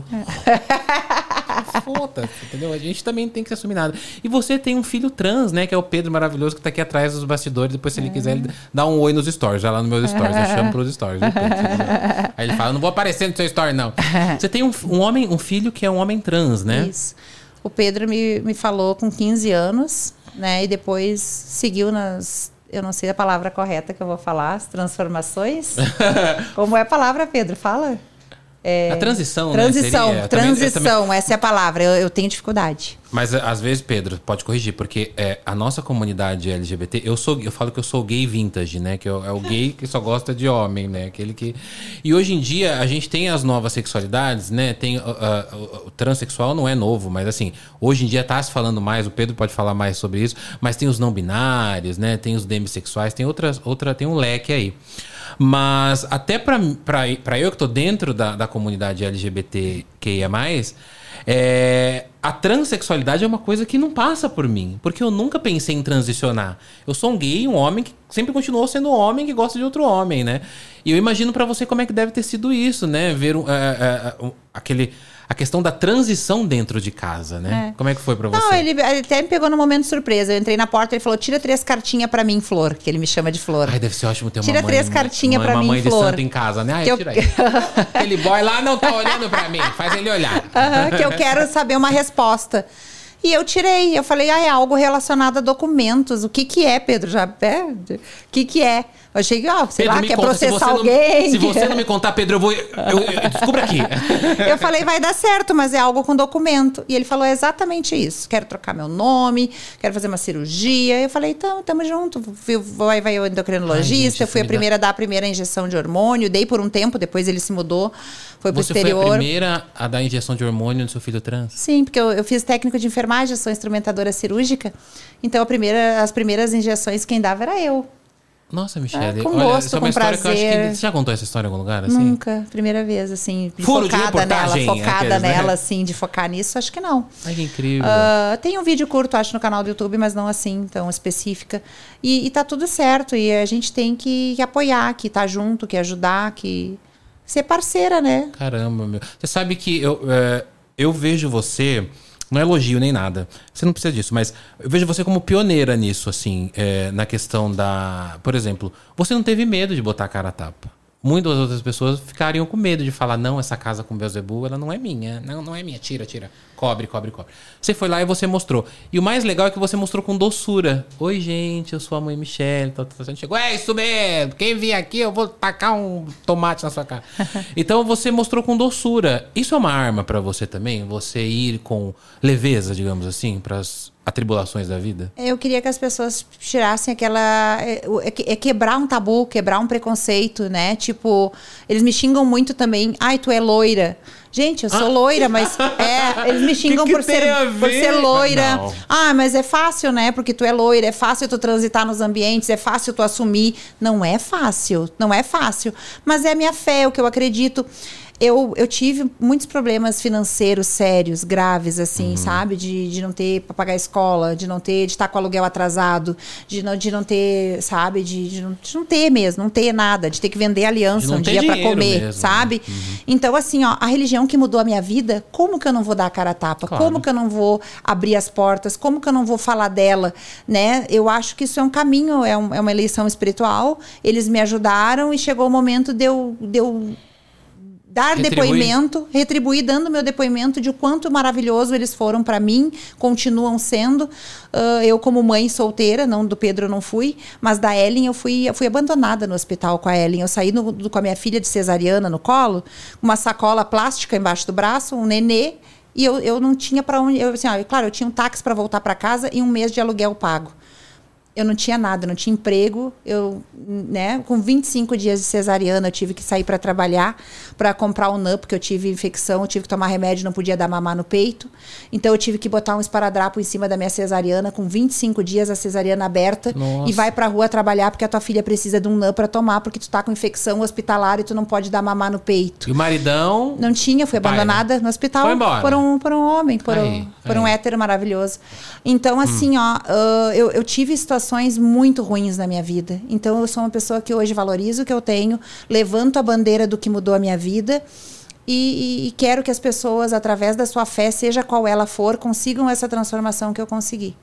É. Foda-se, entendeu? A gente também não tem que se assumir nada. E você tem um filho trans, né? Que é o Pedro maravilhoso, que tá aqui atrás dos bastidores. Depois, se ele é. quiser, ele dá um oi nos stories. Já lá nos meus stories. Eu chamo pros stories. Viu, Pedro? Aí ele fala, não vou aparecer no seu story, não. Você tem um, um homem, um filho que é um homem trans, né? Isso. O Pedro me, me falou com quinze anos, né? E depois seguiu nas... Eu não sei a palavra correta que eu vou falar. As transformações. Como é a palavra, Pedro? Fala. É, a transição, transição, né? Seria, transição, também, também... essa é a palavra, eu, eu tenho dificuldade. Mas às vezes, Pedro, pode corrigir, porque é, a nossa comunidade L G B T, eu sou, eu falo que eu sou gay vintage, né? Que é o, é o gay que só gosta de homem, né? Aquele que... E hoje em dia a gente tem as novas sexualidades, né? Tem uh, uh, o transexual não é novo, mas assim, hoje em dia tá se falando mais, o Pedro pode falar mais sobre isso, mas tem os não binários, né? Tem os demissexuais, tem outras, outra, tem um leque aí. Mas até pra, pra, pra eu que tô dentro da, da comunidade L G B T Q I A mais, é, a transexualidade é uma coisa que não passa por mim. Porque eu nunca pensei em transicionar. Eu sou um gay, um homem que sempre continuou sendo um homem que gosta de outro homem, né? E eu imagino pra você como é que deve ter sido isso, né? Ver um, é, é, um, aquele... A questão da transição dentro de casa, né? É. Como é que foi pra você? Não, ele, ele até me pegou no momento surpresa. Eu entrei na porta e ele falou, tira três cartinhas pra mim, Flor. Que ele me chama de Flor. Ai, deve ser ótimo ter uma tira mãe... três cartinhas pra uma mim, mãe Flor. de santo em casa, né? Ai, eu... tira aí. Aquele boy lá não tá olhando pra mim. Faz ele olhar. Uh-huh, que eu quero saber uma resposta. E eu tirei. Eu falei, ah, é algo relacionado a documentos. O que que é, Pedro? Já é? O que que é? Eu achei que, ó, sei Pedro, lá, quer conta, processar se alguém. Não, se você não me contar, Pedro, eu vou... Eu, eu, eu descubro aqui. Eu falei, vai dar certo, mas é algo com documento. E ele falou exatamente isso. Quero trocar meu nome, quero fazer uma cirurgia. Eu falei, então, tamo junto. Vai, vai o endocrinologista. Ai, gente, eu fui a primeira dá... a dar a primeira injeção de hormônio. Dei por um tempo, depois ele se mudou. Foi pro você exterior. Você foi a primeira a dar injeção de hormônio no seu filho trans? Sim, porque eu, eu fiz técnico de enfermagem, sou instrumentadora cirúrgica. Então, a primeira, as primeiras injeções quem dava era eu. Nossa, Michele, ah, com olha, gosto, essa é uma com história prazer. que eu acho que... Você já contou essa história em algum lugar, assim? Nunca, primeira vez, assim, Furo focada de nela, focada aqueles, nela, né? assim, de focar nisso, acho que não. Ai, que incrível. Uh, tem um vídeo curto, acho, no canal do YouTube, mas não assim, tão específica. E, e tá tudo certo, e a gente tem que, que apoiar, que tá junto, que ajudar, que ser parceira, né? Caramba, meu. Você sabe que eu, é, eu vejo você... Não é elogio nem nada. Você não precisa disso, mas eu vejo você como pioneira nisso, assim, é, na questão da... Por exemplo, você não teve medo de botar a cara a tapa. muitas outras pessoas ficariam com medo de falar, não, essa casa com Beelzebub, ela não é minha. Não, não é minha. Tira, tira. Cobre, cobre, cobre. Você foi lá e você mostrou. E o mais legal é que você mostrou com doçura. Oi, gente, eu sou a mãe Michele. Tá, tá, tá. Chegou, é isso mesmo. Quem vier aqui, eu vou tacar um tomate na sua cara. Então você mostrou com doçura. Isso é uma arma pra você também? Você ir com leveza, digamos assim, pras atribulações da vida? Eu queria que as pessoas tirassem aquela... É, é quebrar um tabu, quebrar um preconceito, né? Tipo, eles me xingam muito também. Ai, tu é loira. Gente, eu sou ah. loira, mas... É, eles me xingam que que por, ser, por ser loira. Não. Ah, mas é fácil, né? Porque tu é loira. É fácil tu transitar nos ambientes. É fácil tu assumir. Não é fácil. Não é fácil. Mas é a minha fé, é o que eu acredito. Eu, eu tive muitos problemas financeiros sérios, graves, assim, uhum. sabe? De, de não ter para pagar a escola, de não ter, de estar com o aluguel atrasado, de não, de não ter, sabe? De, de, não, de não ter mesmo, não ter nada, de ter que vender aliança um dia para comer, mesmo, sabe? Né? Uhum. Então, assim, ó, a religião que mudou a minha vida, como que eu não vou dar a cara a tapa? Claro. Como que eu não vou abrir as portas? Como que eu não vou falar dela, né? Eu acho que isso é um caminho, é, um, é uma eleição espiritual. Eles me ajudaram e chegou o momento de eu... De eu dar Retribuir. depoimento, retribuir dando meu depoimento de o quanto maravilhoso eles foram para mim, continuam sendo. Uh, eu como mãe solteira, não do Pedro eu não fui, mas da Ellen eu fui, eu fui abandonada no hospital com a Ellen. Eu saí no, do, com a minha filha de cesariana no colo, uma sacola plástica embaixo do braço, um nenê, e eu, eu não tinha para onde... Eu, assim, ó, claro, eu tinha um táxi para voltar para casa e um mês de aluguel pago. Eu não tinha nada, não tinha emprego. Eu, né, com vinte e cinco dias de cesariana, eu tive que sair para trabalhar, para comprar um N A, porque eu tive infecção, eu tive que tomar remédio, não podia dar mamar no peito. Então, eu tive que botar um esparadrapo em cima da minha cesariana, com vinte e cinco dias, a cesariana aberta. Nossa. E vai pra rua trabalhar, porque a tua filha precisa de um N A para tomar, porque tu tá com infecção hospitalar e tu não pode dar mamar no peito. E o maridão? Não tinha, fui abandonada, né, no hospital. Foi embora. Por um, por um homem, por, aí, um, por um hétero maravilhoso. Então, assim, hum. ó, uh, eu, eu tive situações muito ruins na minha vida. Então, eu sou uma pessoa que hoje valorizo o que eu tenho, levanto a bandeira do que mudou a minha vida e, e, e quero que as pessoas, através da sua fé, seja qual ela for, consigam essa transformação que eu consegui.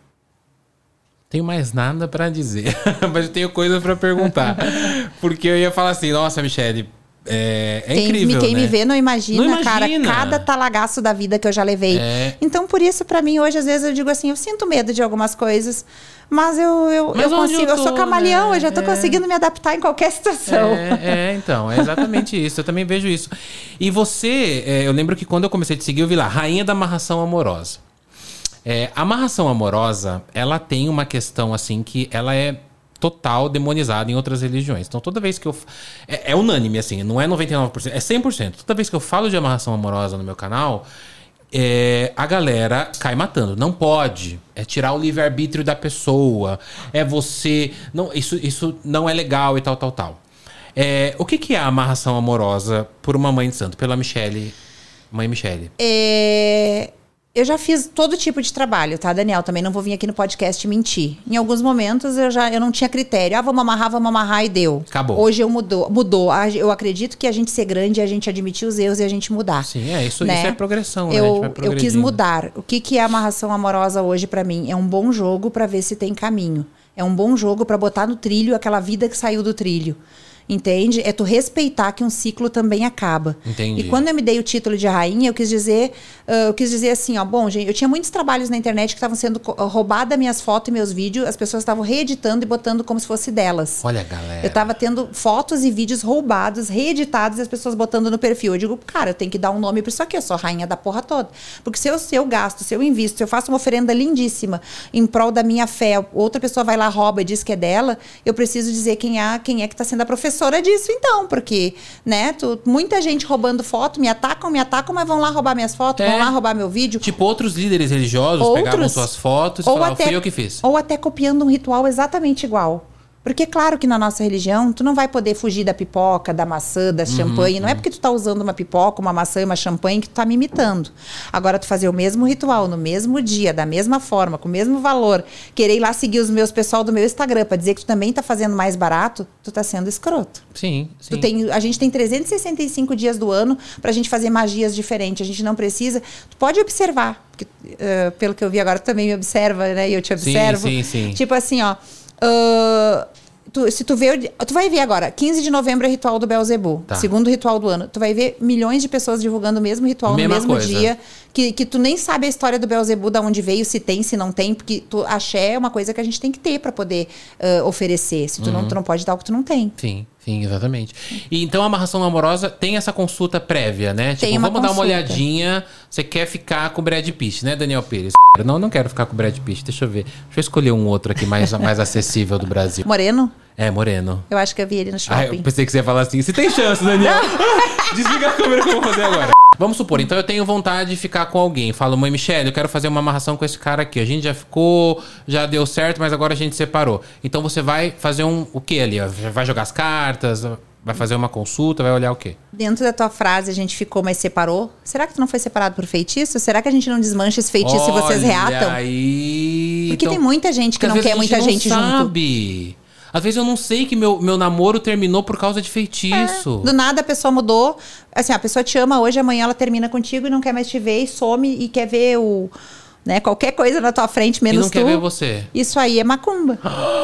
Tenho mais nada para dizer, mas eu tenho coisa para perguntar. Porque eu ia falar assim, nossa, Michele, É, é quem, incrível, quem né? me vê não imagina, não cara, imagina. cada talagaço da vida que eu já levei. É. Então, por isso, pra mim, hoje, às vezes, eu digo assim, eu sinto medo de algumas coisas, mas eu, eu, mas eu consigo, eu, tô, eu sou camaleão, né? Eu já tô é. conseguindo me adaptar em qualquer situação. É, é, então, é exatamente isso. Eu também vejo isso. E você, é, eu lembro que quando eu comecei a te seguir, eu vi lá, Rainha da Amarração Amorosa. É, a amarração amorosa, ela tem uma questão assim que ela é total demonizado em outras religiões. Então, toda vez que eu... É, é unânime, assim, não é noventa e nove por cento, é cem por cento. Toda vez que eu falo de amarração amorosa no meu canal, é, a galera cai matando. Não pode. É tirar o livre-arbítrio da pessoa. É você... Não, isso, isso não é legal e tal, tal, tal. É, o que, que é a amarração amorosa por uma mãe de santo? Pela Michele... Mãe Michele. É... Eu já fiz todo tipo de trabalho, tá, Daniel? Também não vou vir aqui no podcast mentir. Em alguns momentos eu já eu não tinha critério. Ah, vamos amarrar, vamos amarrar e deu. Acabou. Hoje eu mudou, mudou. Eu acredito que a gente ser grande é a gente admitir os erros e a gente mudar. Sim, é isso, né? Isso é progressão, eu, né? A gente vai eu quis mudar. O que, que é amarração amorosa hoje pra mim? É um bom jogo pra ver se tem caminho. É um bom jogo pra botar no trilho aquela vida que saiu do trilho. Entende? É tu respeitar que um ciclo também acaba. Entendi. E quando eu me dei o título de rainha, eu quis dizer, uh, eu quis dizer assim, ó, bom, gente, eu tinha muitos trabalhos na internet que estavam sendo roubadas minhas fotos e meus vídeos, as pessoas estavam reeditando e botando como se fosse delas. Olha, galera. Eu estava tendo fotos e vídeos roubados, reeditados e as pessoas botando no perfil. Eu digo, cara, eu tenho que dar um nome para isso aqui, eu sou a rainha da porra toda. Porque se eu, se eu gasto, se eu invisto, se eu faço uma oferenda lindíssima em prol da minha fé, outra pessoa vai lá, rouba e diz que é dela, eu preciso dizer quem é, quem é que está sendo a professora disso, então, porque, né, tu, muita gente roubando foto, me atacam, me atacam, mas vão lá roubar minhas fotos, é. vão lá roubar meu vídeo. Tipo, outros líderes religiosos outros, pegavam suas fotos e falavam, até, fui eu que fiz. Ou até copiando um ritual exatamente igual. Porque claro que na nossa religião, tu não vai poder fugir da pipoca, da maçã, da uhum, champanhe. Não uhum. é porque tu tá usando uma pipoca, uma maçã e uma champanhe que tu tá me imitando. Agora, tu fazer o mesmo ritual, no mesmo dia, da mesma forma, com o mesmo valor, querer ir lá seguir os meus pessoal do meu Instagram pra dizer que tu também tá fazendo mais barato, tu tá sendo escroto. Sim, sim. Tu tem, a gente tem trezentos e sessenta e cinco dias do ano pra gente fazer magias diferentes. A gente não precisa... Tu pode observar, porque, uh, pelo que eu vi agora, tu também me observa, né? E eu te observo. Sim, sim, sim. Tipo assim, ó... Uh, Tu, se tu vê, tu vai ver agora, quinze de novembro é ritual do Beelzebub, Tá. segundo ritual do ano. Tu vai ver milhões de pessoas divulgando o mesmo ritual Mesma no mesmo coisa. dia, que, que tu nem sabe a história do Beelzebub, de onde veio, se tem, se não tem, porque tu, axé é uma coisa que a gente tem que ter para poder uh, oferecer. Se tu, Uhum. não, tu não pode dar o que tu não tem. Sim, sim, exatamente. E então a amarração amorosa tem essa consulta prévia, né? Tipo, Tem uma vamos dar uma consulta. olhadinha. Você quer ficar com o Brad Pitt, né, Daniel Pires? Não, não quero ficar com o Brad Pitt. Deixa eu ver. Deixa eu escolher um outro aqui mais, mais acessível do Brasil. Moreno? É, moreno. Eu acho que eu vi ele no Ah, shopping. eu pensei que você ia falar assim. Você tem chance, Daniel. Desliga a câmera que eu vou fazer agora. Vamos supor, então eu tenho vontade de ficar com alguém. Falo, mãe Michele, eu quero fazer uma amarração com esse cara aqui. A gente já ficou, já deu certo, mas agora a gente separou. Então você vai fazer um o que ali? Ó? Vai jogar as cartas, vai fazer uma consulta, vai olhar o quê? Dentro da tua frase, a gente ficou, mas separou. Será que tu não foi separado por feitiço? Será que a gente não desmancha esse feitiço e vocês reatam? Aí... Porque então, tem muita gente que às não vezes quer a muita não gente junto. sabe. Às vezes eu não sei que meu, meu namoro terminou por causa de feitiço. É, do nada a pessoa mudou. Assim, a pessoa te ama hoje, amanhã ela termina contigo e não quer mais te ver e some e quer ver o, né, qualquer coisa na tua frente, E menos não tu. quer ver você. Isso aí é macumba.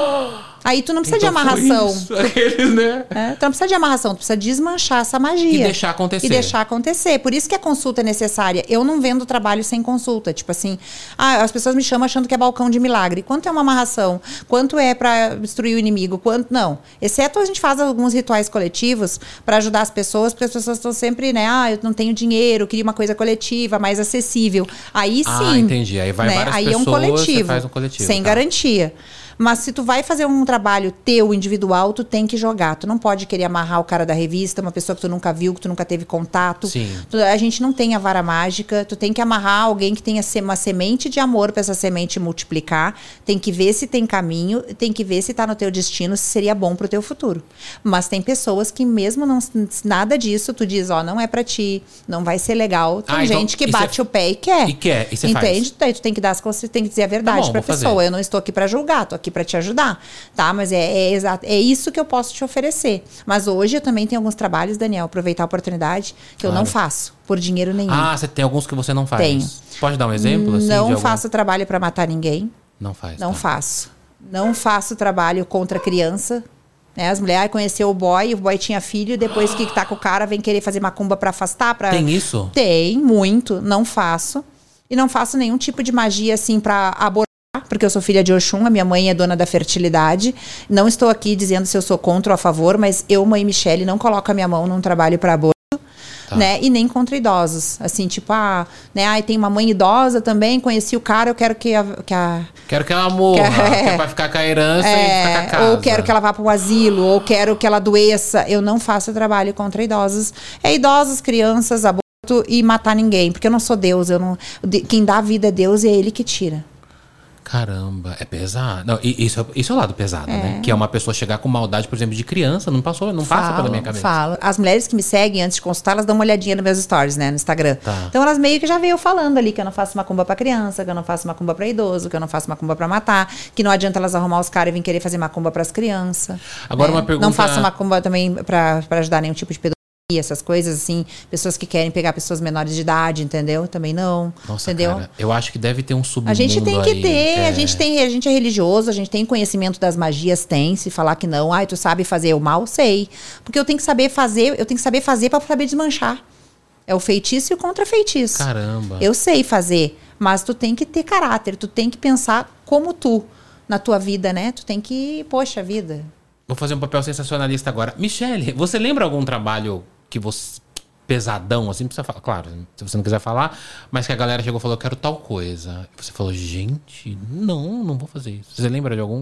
Aí tu não precisa Então de foi amarração. isso. Aqueles, né? É, tu não precisa de amarração, tu precisa desmanchar essa magia. E deixar acontecer. E deixar acontecer. Por isso que a consulta é necessária. Eu não vendo trabalho sem consulta. Tipo assim, ah, as pessoas me chamam achando que é balcão de milagre. Quanto é uma amarração? Quanto é pra destruir o inimigo? Quanto não? Exceto a gente faz alguns rituais coletivos para ajudar as pessoas, porque as pessoas estão sempre, né? Ah, eu não tenho dinheiro, queria uma coisa coletiva, mais acessível. Aí sim. Ah, entendi. Aí vai né? várias Aí pessoas, é um coletivo. você faz um coletivo. Sem tá. garantia. Mas se tu vai fazer um trabalho teu, individual, tu tem que jogar. Tu não pode querer amarrar o cara da revista, uma pessoa que tu nunca viu, que tu nunca teve contato. Sim. Tu, a gente não tem a vara mágica. Tu tem que amarrar alguém que tenha se- uma semente de amor para essa semente multiplicar. Tem que ver se tem caminho, tem que ver se tá no teu destino, se seria bom pro teu futuro. Mas tem pessoas que mesmo não nada disso, tu diz, ó, não é pra ti, não vai ser legal. Tem Ah, então, gente que e bate cê- o pé e quer. E quer, e você Entende? faz. Daí tu tem que dar as coisas, tem que dizer a verdade bom, pra vou fazer. pessoa. Eu não estou aqui pra julgar, tô aqui pra te ajudar, tá? Mas é, é, exato, é isso que eu posso te oferecer. Mas hoje eu também tenho alguns trabalhos, Daniel, aproveitar a oportunidade, que eu Claro. não faço por dinheiro nenhum. Ah, você tem alguns que você não faz. Tenho. Pode dar um exemplo? Assim, de não algum- faço trabalho pra matar ninguém. Não faz. Não tá. faço. Não faço trabalho contra criança. Né? As mulheres conheceu o boy, o boy tinha filho, depois que tá com o cara, vem querer fazer macumba pra afastar. Pra... Tem isso? Tem, muito. Não faço. E não faço nenhum tipo de magia assim pra abortar, porque eu sou filha de Oxum, a minha mãe é dona da fertilidade. Não estou aqui dizendo se eu sou contra ou a favor, mas eu, mãe Michele, não coloco a minha mão num trabalho pra aborto. Tá. Né? E nem contra idosos. Assim, tipo, ah, né? Ah, tem uma mãe idosa também, conheci o cara, eu quero que a. Que a Quero que ela morra, Quer- que é pra ficar com a herança e ficar com a é, casa. ou quero que ela vá para o asilo, ou quero que ela adoeça. Eu não faço trabalho contra idosos. É idosos, crianças, aborto e matar ninguém. Porque eu não sou Deus. Eu não, de- quem dá a vida é Deus e é Ele que tira. Caramba, é pesado. Não, e isso, é- isso é o lado pesado, né? Que é uma pessoa chegar com maldade, por exemplo, de criança, não passou, não passa pela minha cabeça. Falo. As mulheres que me seguem antes de consultar, elas dão uma olhadinha nos meus stories, né, no Instagram. Tá. Então elas meio que já veio falando ali que eu não faço macumba pra criança, que eu não faço macumba pra idoso, que eu não faço macumba pra matar, que não adianta elas arrumar os caras e vir querer fazer macumba pras crianças. Agora né? uma pergunta- Não faço macumba também pra, pra ajudar nenhum tipo de pedofilia, essas coisas assim, pessoas que querem pegar pessoas menores de idade, entendeu? Também não, Nossa, entendeu? cara, eu acho que deve ter um submundo A gente tem que aí, ter, é. a gente tem, a gente é religioso, a gente tem conhecimento das magias, tem. Se falar que não, ai, tu sabe fazer o mal, sei. Porque eu tenho que saber fazer, eu tenho que saber fazer para saber desmanchar. É o feitiço e o contra-feitiço. Caramba. Eu sei fazer, mas tu tem que ter caráter, tu tem que pensar como tu na tua vida, né? Tu tem que, poxa, vida. Vou fazer um papel sensacionalista agora. Michele, você lembra algum trabalho que você... pesadão, assim, precisa falar. Claro, se você não quiser falar, mas que a galera chegou e falou, eu quero tal coisa. E você falou, gente, não, não vou fazer isso. Você lembra de algum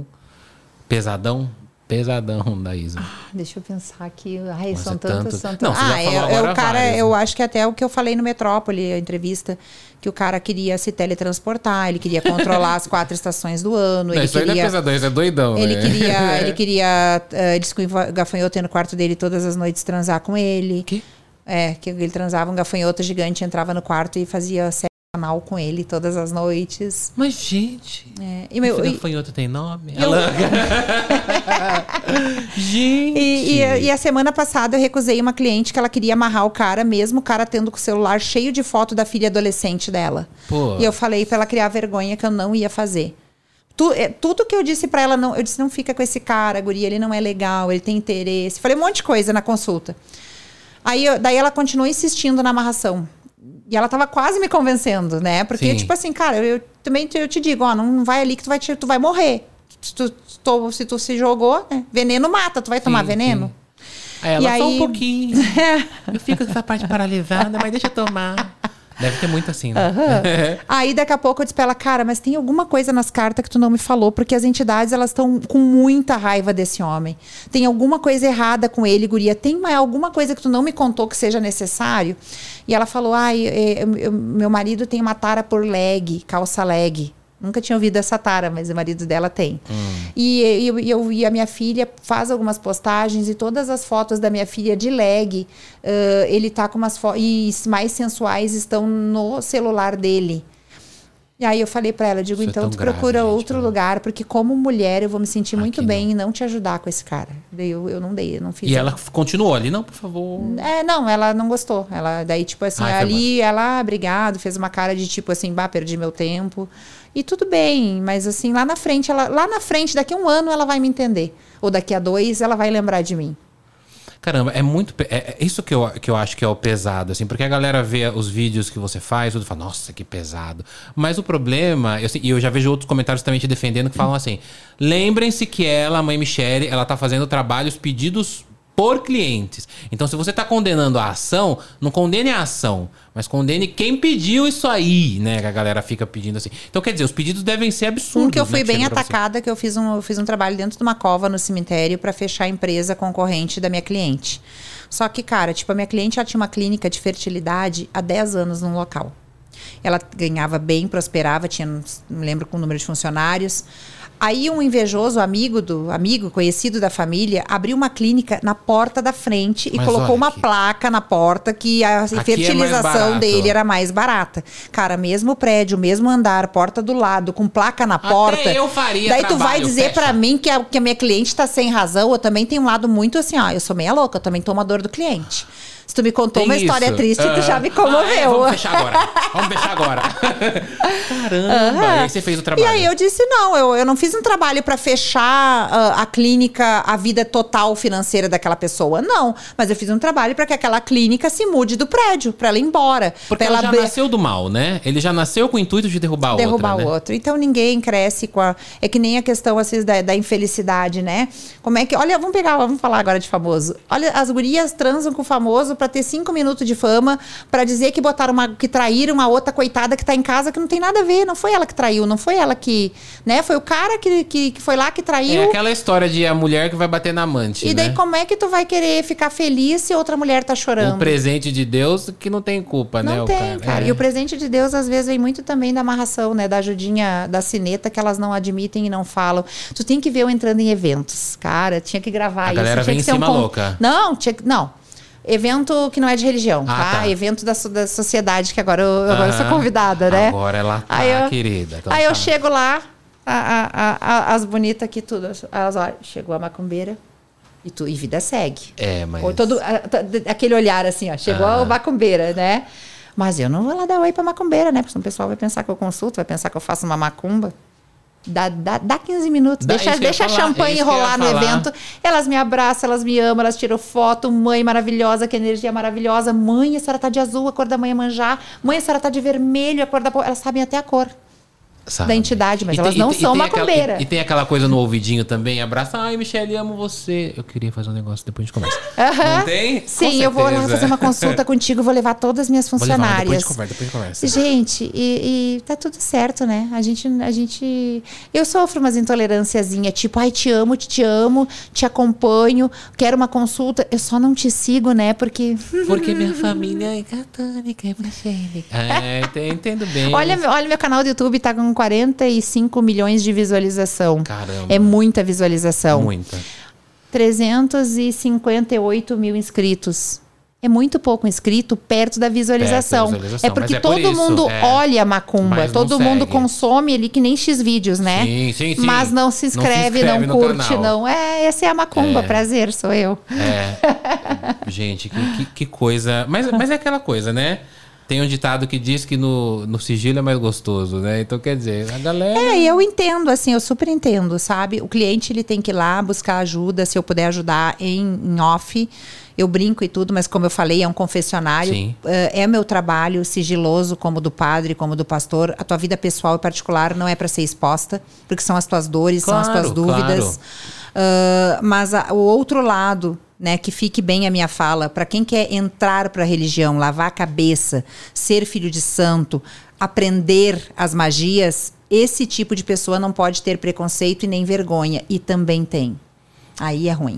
pesadão? Pesadão da Isa. Deixa eu pensar aqui. Ai, Mas são é tantos, tanto- são Não, tantos. você já Ah, falou é, é agora o cara, vários, eu né? acho que até o que eu falei no Metrópole, a entrevista, que o cara queria se teletransportar, ele queria controlar as quatro estações do ano. Não, ele isso aí não é queria, pesadão, isso é doidão. ele né? queria, ele queria, uh, ele disse que o gafanhoto ia no quarto dele todas as noites transar com ele. Que? É, que ele transava, um gafanhoto gigante entrava no quarto e fazia sexo anal com ele todas as noites. Mas, gente... É, e meu, esse e- gafanhoto tem nome? eu- Ela- gente... E, e- e a semana passada eu recusei uma cliente que ela queria amarrar o cara, mesmo o cara tendo com o celular cheio de foto da filha adolescente dela. Pô. E eu falei pra ela criar vergonha que eu não ia fazer. Tu, é, tudo que eu disse pra ela, não, eu disse, não fica com esse cara, guria, ele não é legal, ele tem interesse. Falei um monte de coisa na consulta. Aí, eu, daí ela continuou insistindo na amarração. E ela tava quase me convencendo, né? Porque, Sim. tipo assim, cara, eu, eu também te, eu te digo, ó, não vai ali que tu vai, te, tu vai morrer. Se tu, tu, se tu se jogou, né? Veneno mata, tu vai tomar sim, veneno? Sim. Ela, e aí... só um pouquinho. Eu fico com essa parte paralisada, mas deixa eu tomar. Deve ter muito assim, né? Uhum. Aí daqui a pouco eu disse pra ela, cara, mas tem alguma coisa nas cartas que tu não me falou, porque as entidades, elas estão com muita raiva desse homem. Tem alguma coisa errada com ele, guria. Tem alguma coisa que tu não me contou que seja necessário? E ela falou, ai, eu, eu, meu marido tem uma tara por leg, calça leg. Nunca tinha ouvido essa tara, mas o marido dela tem. Hum. E, e, eu, eu, e a minha filha faz algumas postagens e todas as fotos da minha filha de leg, uh, ele tá com umas fotos mais sensuais estão no celular dele. E aí eu falei pra ela, eu digo, Isso então é tu grave, procura gente, outro cara. lugar, porque como mulher eu vou me sentir muito Aqui bem não. em não te ajudar com esse cara. Daí eu, eu não dei, eu não fiz. E ela continuou ali, não, por favor. É, não, ela não gostou. Ela, daí tipo assim, Ai, ali ela, ah, obrigado, fez uma cara de tipo assim, bah, perdi meu tempo. E tudo bem, mas assim, lá na frente, ela, lá na frente, daqui a um ano ela vai me entender. Ou daqui a dois ela vai lembrar de mim. Caramba, é muito... É, é isso que eu, que eu acho que é o pesado, assim. Porque a galera vê os vídeos que você faz, tudo fala, nossa, que pesado. Mas o problema... E eu, eu já vejo outros comentários também te defendendo que falam assim, lembrem-se que ela, a mãe Michele, ela tá fazendo trabalhos pedidos por clientes. Então, se você tá condenando a ação, não condene a ação, mas condene quem pediu isso aí, né? Que a galera fica pedindo assim. Então, quer dizer, os pedidos devem ser absurdos. Um que eu fui né, bem atacada, que eu fiz, um, eu fiz um trabalho dentro de uma cova no cemitério para fechar a empresa concorrente da minha cliente. Só que, cara, tipo, a minha cliente já tinha uma clínica de fertilidade há dez anos num local. Ela ganhava bem, prosperava, tinha, não me lembro com o número de funcionários. Aí um invejoso amigo, do, amigo conhecido da família, abriu uma clínica na porta da frente e Mas colocou uma aqui. placa na porta que a aqui fertilização é dele era mais barata. Cara, mesmo prédio, mesmo andar, porta do lado, com placa na Até porta. eu faria Daí trabalho, tu vai dizer fecha. pra mim que a, que a minha cliente tá sem razão. Eu também tenho um lado muito assim, ó, eu sou meia louca, eu também tomo a dor do cliente. Se tu me contou Tem uma isso. história triste, uh, tu já me comoveu. Ah, é, vamos fechar agora. Vamos fechar agora. Caramba. Uh-huh. E aí você fez o trabalho. E aí eu disse, não, eu, eu não fiz um trabalho pra fechar uh, a clínica, a vida total financeira daquela pessoa. Não. Mas eu fiz um trabalho pra que aquela clínica se mude do prédio, pra ela ir embora. Porque ela, ela já be... nasceu do mal, né? Ele já nasceu com o intuito de derrubar o outro. Derrubar o outro. Então ninguém cresce com a... É que nem a questão, assim, da, da infelicidade, né? Como é que... Olha, vamos pegar, vamos falar agora de famoso. Olha, as gurias transam com o famoso pra ter cinco minutos de fama, pra dizer que botaram uma, que traíram a outra coitada que tá em casa, que não tem nada a ver, não foi ela que traiu, não foi ela que, né, foi o cara que, que, que foi lá que traiu. É aquela história de a mulher que vai bater na amante, E daí né? como é que tu vai querer ficar feliz se outra mulher tá chorando? Um presente de Deus que não tem culpa, não né? Não tem, o cara. cara. É. E o presente de Deus às vezes vem muito também da amarração, né, da ajudinha da sineta que elas não admitem e não falam. Tu tem que ver eu entrando em eventos, cara, tinha que gravar a isso. A galera vem em cima um... louca. Não, tinha que... Não. Evento que não é de religião, ah, tá? tá? Evento da, da sociedade, que agora eu, agora eu sou convidada, né? Agora ela tá, aí eu, querida. Então aí tá. eu chego lá, a, a, a, as bonitas aqui, tudo. Elas olham, chegou a macumbeira e, tu, e vida segue. É, mas... Ou todo, a, aquele olhar assim, ó, chegou ah. a macumbeira, né? Mas eu não vou lá dar oi pra macumbeira, né? Porque o pessoal vai pensar que eu consulto, vai pensar que eu faço uma macumba. Dá, dá, dá quinze minutos, dá, deixa, deixa a champanhe rolar no evento. Elas me abraçam, elas me amam, elas tiram foto. Mãe maravilhosa, que energia maravilhosa. Mãe, a senhora tá de azul, a cor da mãe é manjar. Mãe, a senhora tá de vermelho, a cor da... Elas sabem até a cor. Sabe. Da entidade, mas e elas tem, não e, são macumbeira. Aquela, e, e tem aquela coisa no ouvidinho também, abraça, ai, Michele, amo você. Eu queria fazer um negócio, depois a gente começa. Uh-huh. Não tem? Sim, eu vou lá fazer uma consulta contigo, vou levar todas as minhas funcionárias. Vou levar, depois a gente conversa, depois a gente conversa. Gente, e, e tá tudo certo, né? A gente, a gente... Eu sofro umas intolerânciazinhas, tipo, ai, te amo, te, te amo, te acompanho, quero uma consulta. Eu só não te sigo, né? Porque... Porque minha família é católica, é evangélica. É, entendo bem. Olha, olha, meu canal do YouTube tá com quarenta e cinco milhões de visualização. Caramba. É muita visualização. Muita. trezentos e cinquenta e oito mil inscritos. É muito pouco inscrito perto da visualização. Perto da visualização. É porque é todo por mundo é... olha a macumba. Mas todo mundo segue. Consome ali que nem X vídeos, né? Sim, sim, sim. Mas não se inscreve, não, se inscreve não curte, canal. Não. É, essa é a macumba. É. Prazer, sou eu. É. Gente, que, que, que coisa. Mas, mas é aquela coisa, né? Tem um ditado que diz que no, no sigilo é mais gostoso, né? Então, quer dizer, a galera... É, eu entendo, assim, eu super entendo, sabe? O cliente, ele tem que ir lá buscar ajuda, se eu puder ajudar em, em off. Eu brinco e tudo, mas como eu falei, é um confessionário. Sim. Uh, é meu trabalho sigiloso, como do padre, como do pastor. A tua vida pessoal e particular não é para ser exposta, porque são as tuas dores, claro, são as tuas dúvidas. Claro. Uh, mas a, o outro lado... Né, que fique bem a minha fala, para quem quer entrar para a religião, lavar a cabeça, ser filho de santo, aprender as magias, esse tipo de pessoa não pode ter preconceito e nem vergonha, e também tem. Aí é ruim.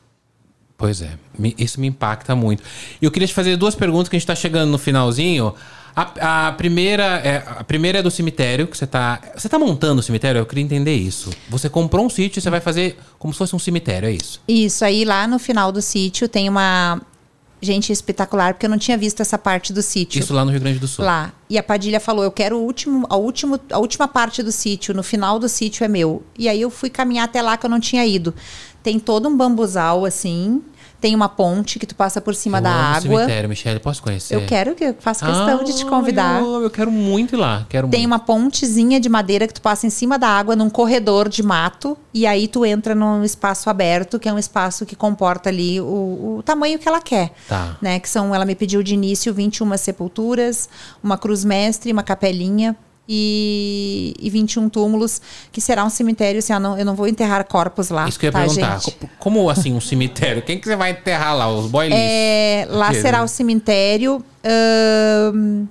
Pois é, isso me impacta muito. E eu queria te fazer duas perguntas que a gente está chegando no finalzinho. A, a, primeira é, a primeira é do cemitério, que você está você tá montando o cemitério, eu queria entender isso. Você comprou um sítio e você vai fazer como se fosse um cemitério, é isso? Isso, aí lá no final do sítio tem uma... Gente, espetacular, porque eu não tinha visto essa parte do sítio. Isso lá no Rio Grande do Sul. Lá. E a Padilha falou, eu quero o último, a, último, a última parte do sítio, no final do sítio é meu. E aí eu fui caminhar até lá que eu não tinha ido. Tem todo um bambuzal, assim... Tem uma ponte que tu passa por cima eu da amo água. Cemitério, Michele, posso conhecer? Eu quero, que eu faço questão ah, de te convidar. Eu, eu quero muito ir lá. Quero Tem muito. uma pontezinha de madeira que tu passa em cima da água, num corredor de mato. E aí tu entra num espaço aberto, que é um espaço que comporta ali o, o tamanho que ela quer. Tá. Né? Que são, ela me pediu de início vinte e uma sepulturas, uma cruz mestre, uma capelinha. E, e vinte e um túmulos, que será um cemitério, assim, eu não, eu não vou enterrar corpos lá. Isso que eu ia tá, perguntar. Gente? Como assim um cemitério? Quem que você vai enterrar lá? Os boy lixo? É, lá será o cemitério uh,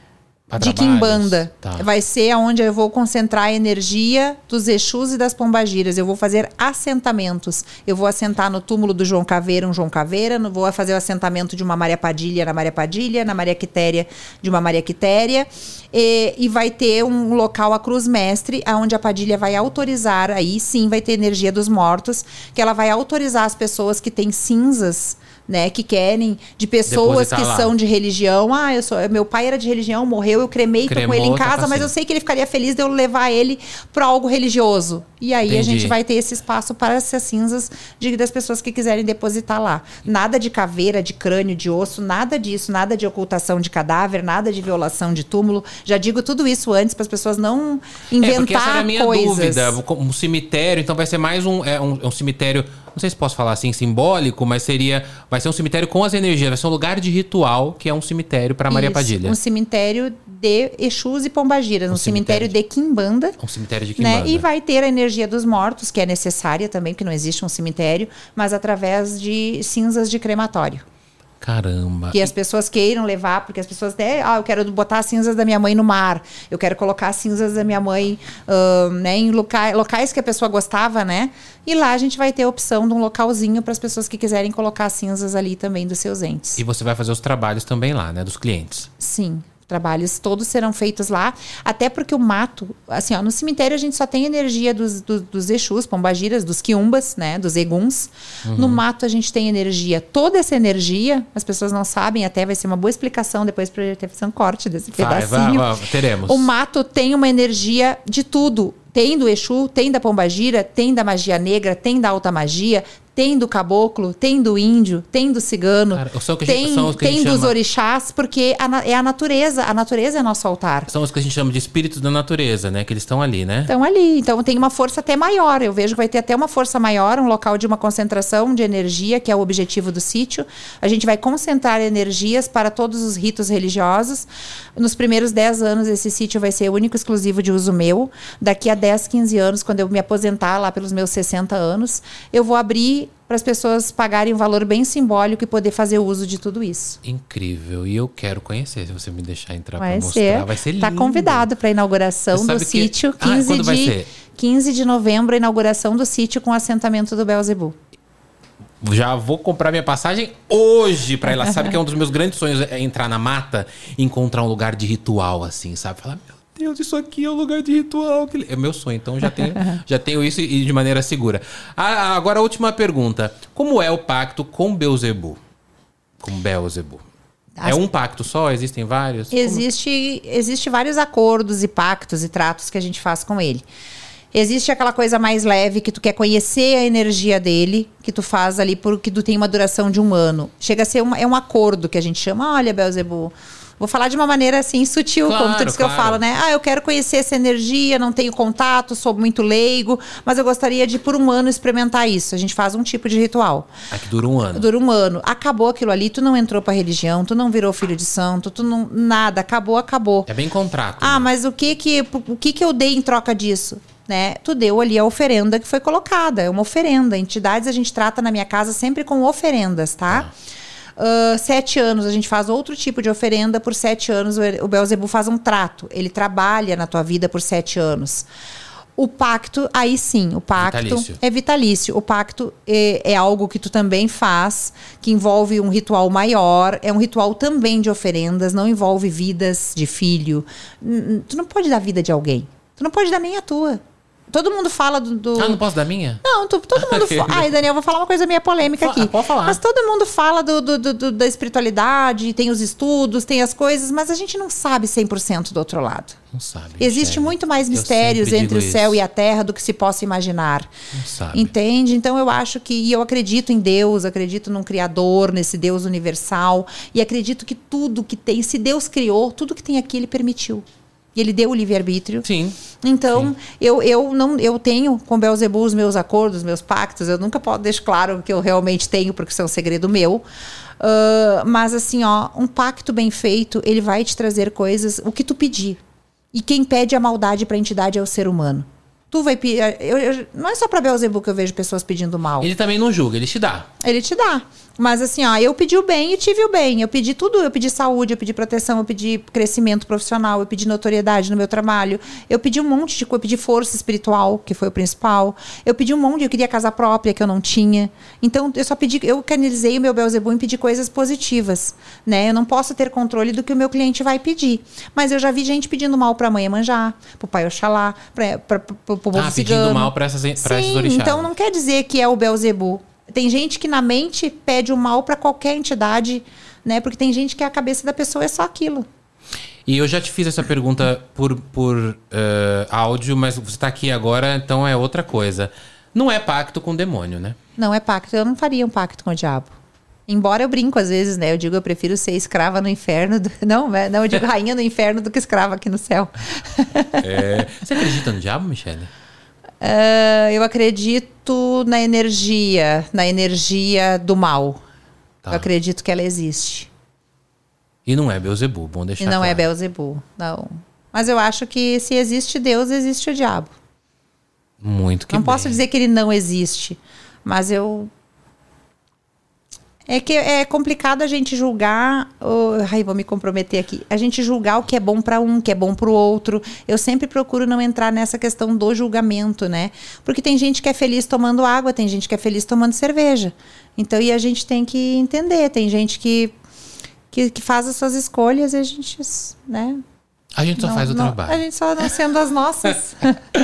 de Quimbanda. Tá. Vai ser onde eu vou concentrar a energia dos Exus e das Pombagiras. Eu vou fazer assentamentos. Eu vou assentar no túmulo do João Caveira, um João Caveira. Vou fazer o assentamento de uma Maria Padilha na Maria Padilha, na Maria Quitéria de uma Maria Quitéria. E, e vai ter um local, a Cruz Mestre, onde a Padilha vai autorizar, aí sim vai ter energia dos mortos, que ela vai autorizar as pessoas que têm cinzas, né, que querem, de pessoas depositar que lá. São de religião. Ah, eu sou, meu pai era de religião, morreu, eu cremei, tô com ele em casa, tá mas eu sei que ele ficaria feliz de eu levar ele para algo religioso. E aí Entendi. A gente vai ter esse espaço para essas cinzas de, das pessoas que quiserem depositar lá. Nada de caveira, de crânio, de osso, nada disso, nada de ocultação de cadáver, nada de violação de túmulo. Já digo tudo isso antes para as pessoas não inventar coisas. É, porque essa era a minha coisas. dúvida. Um cemitério, então vai ser mais um, é, um, um cemitério... Não sei se posso falar assim, simbólico, mas seria... Vai ser um cemitério com as energias. Vai ser um lugar de ritual, que é um cemitério para Maria Padilha. Um cemitério de Exus e Pombagiras. Um, um cemitério, cemitério de Quimbanda. Um cemitério de Quimbanda. Né? E vai ter a energia dos mortos, que é necessária também, porque não existe um cemitério, mas através de cinzas de crematório. Caramba. Que as pessoas queiram levar, porque as pessoas até, ah, eu quero botar as cinzas da minha mãe no mar, eu quero colocar as cinzas da minha mãe uh, né, em locais, locais que a pessoa gostava, né? E lá a gente vai ter a opção de um localzinho para as pessoas que quiserem colocar as cinzas ali também dos seus entes. E você vai fazer os trabalhos também lá, né? Dos clientes. Sim. Trabalhos todos serão feitos lá, até porque o mato, assim, ó, no cemitério a gente só tem energia dos, dos, dos Exus, Pombagiras, dos Quiumbas, né, dos Eguns. Uhum. No mato a gente tem energia, toda essa energia, as pessoas não sabem, até vai ser uma boa explicação depois para ter fazer um corte desse vai, pedacinho. Vai, vai, teremos. O mato tem uma energia de tudo. Tem do Exu, tem da Pombagira, tem da magia negra, tem da alta magia, tem do caboclo, tem do índio, tem do cigano, Cara, são que tem, gente, são os que tem dos chama... orixás, porque a, é a natureza, a natureza é nosso altar. São os que a gente chama de espíritos da natureza, né? Que eles estão ali, né? Estão ali, então tem uma força até maior, eu vejo que vai ter até uma força maior, um local de uma concentração de energia, que é o objetivo do sítio. A gente vai concentrar energias para todos os ritos religiosos. Nos primeiros dez anos, esse sítio vai ser único, exclusivo de uso meu. Daqui a dez, quinze anos, quando eu me aposentar lá pelos meus sessenta anos, eu vou abrir para as pessoas pagarem um valor bem simbólico e poder fazer uso de tudo isso. Incrível. E eu quero conhecer, se você me deixar entrar para mostrar. Ser, vai ser lindo. Está convidado para a inauguração do que... sítio. Ah, quando vai de, ser? quinze de novembro, a inauguração do sítio com o assentamento do Beelzebub. Já vou comprar minha passagem hoje para ir lá. Sabe que é um dos meus grandes sonhos é entrar na mata e encontrar um lugar de ritual, assim, sabe? Falar, meu Deus, isso aqui é um lugar de ritual. É meu sonho, então já tenho, já tenho isso e de maneira segura. Ah, agora a última pergunta. Como é o pacto com Beelzebub? Com Beelzebub? As... É um pacto só? Existem vários? Existe, Como... existe vários acordos e pactos e tratos que a gente faz com ele. Existe aquela coisa mais leve que tu quer conhecer a energia dele, que tu faz ali porque tu tem uma duração de um ano. Chega a ser uma, é um acordo que a gente chama, olha, Beelzebub, Vou falar de uma maneira assim, sutil, Claro, como tu disse que claro. eu falo, né? Ah, eu quero conhecer essa energia, não tenho contato, sou muito leigo, mas eu gostaria de, por um ano, experimentar isso. A gente faz um tipo de ritual. Ah, que dura um ano. Dura um ano. Acabou aquilo ali, tu não entrou pra religião, tu não virou filho de santo, tu não... Nada, acabou, acabou. É bem contrato. Ah, né? mas o que que, o que que eu dei em troca disso? Né? Tu deu ali a oferenda que foi colocada. É uma oferenda. Entidades a gente trata na minha casa sempre com oferendas, tá? Uh, sete anos a gente faz outro tipo de oferenda. Por sete anos o, o Beelzebub faz um trato. Ele trabalha na tua vida por sete anos. O pacto, aí sim, o pacto Vitalício. é vitalício. O pacto é, é algo que tu também faz, que envolve um ritual maior, é um ritual também de oferendas, não envolve vidas de filho. N- Tu não pode dar vida de alguém. Tu não pode dar nem a tua. Todo mundo fala do... do... Ah, não posso dar minha? Não, tu- todo mundo fala. Ai, Daniel, vou falar uma coisa meio polêmica Fala- aqui. pode falar. Mas todo mundo fala do, do- do- do- da espiritualidade, tem os estudos, tem as coisas, mas a gente não sabe cem por cento do outro lado. Não sabe. Existe Michele. muito mais Eu mistérios sempre entre o digo céu isso. e a terra do que se possa imaginar. Não sabe. Entende? Então eu acho que, e eu acredito em Deus, acredito num Criador, nesse Deus universal, e acredito que tudo que tem, se Deus criou, tudo que tem aqui Ele permitiu. E Ele deu o livre-arbítrio. Sim. Então, eu, eu, não, eu tenho com Beelzebub os meus acordos, meus pactos. Eu nunca posso deixar claro que eu realmente tenho, porque isso é um segredo meu. Uh, mas assim, ó, um pacto bem feito, ele vai te trazer coisas, o que tu pedir. E quem pede a maldade para a entidade é o ser humano. Tu vai pedir... Eu, eu, não é só para Beelzebub que eu vejo pessoas pedindo mal. Ele também não julga, ele te dá. Ele te dá. Mas assim, ó, eu pedi o bem e tive o bem. Eu pedi tudo. Eu pedi saúde, eu pedi proteção, eu pedi crescimento profissional, eu pedi notoriedade no meu trabalho. Eu pedi um monte de coisa. Eu pedi força espiritual, que foi o principal. Eu pedi um monte. Eu queria casa própria, que eu não tinha. Então, eu só pedi... Eu canalizei o meu Beelzebub em pedir coisas positivas, né? Eu não posso ter controle do que o meu cliente vai pedir. Mas eu já vi gente pedindo mal pra mãe Iemanjá, pro pai Oxalá, pra, pra, pra, pro povo Ah, pedindo cigano. mal pra essas, pra esses Sim, orixás. então não quer dizer que é o Beelzebub. Tem gente que na mente pede o mal para qualquer entidade, né? Porque tem gente que a cabeça da pessoa é só aquilo. E eu já te fiz essa pergunta por, por eh, áudio, mas você tá aqui agora, então é outra coisa. Não é pacto com o demônio, né? Não é pacto. Eu não faria um pacto com o diabo. Embora eu brinco às vezes, né? Eu digo, eu prefiro ser escrava no inferno. Do... Não, não, eu digo rainha no inferno do que escrava aqui no céu. É... Você acredita no diabo, Michele? Uh, eu acredito na energia, na energia do mal. Tá. Eu acredito que ela existe. E não é Beelzebub, bom deixar E não claro. é Beelzebub, não. Mas eu acho que se existe Deus, existe o diabo. Muito que Não bem. posso dizer que ele não existe, mas eu... É que é complicado a gente julgar... Oh, ai, vou me comprometer aqui. A gente julgar o que é bom para um, que é bom para o outro. Eu sempre procuro não entrar nessa questão do julgamento, né? Porque tem gente que é feliz tomando água, tem gente que é feliz tomando cerveja. Então, e a gente tem que entender. Tem gente que, que, que faz as suas escolhas e a gente, né... A gente só não, faz o não, trabalho. A gente só não sendo as nossas.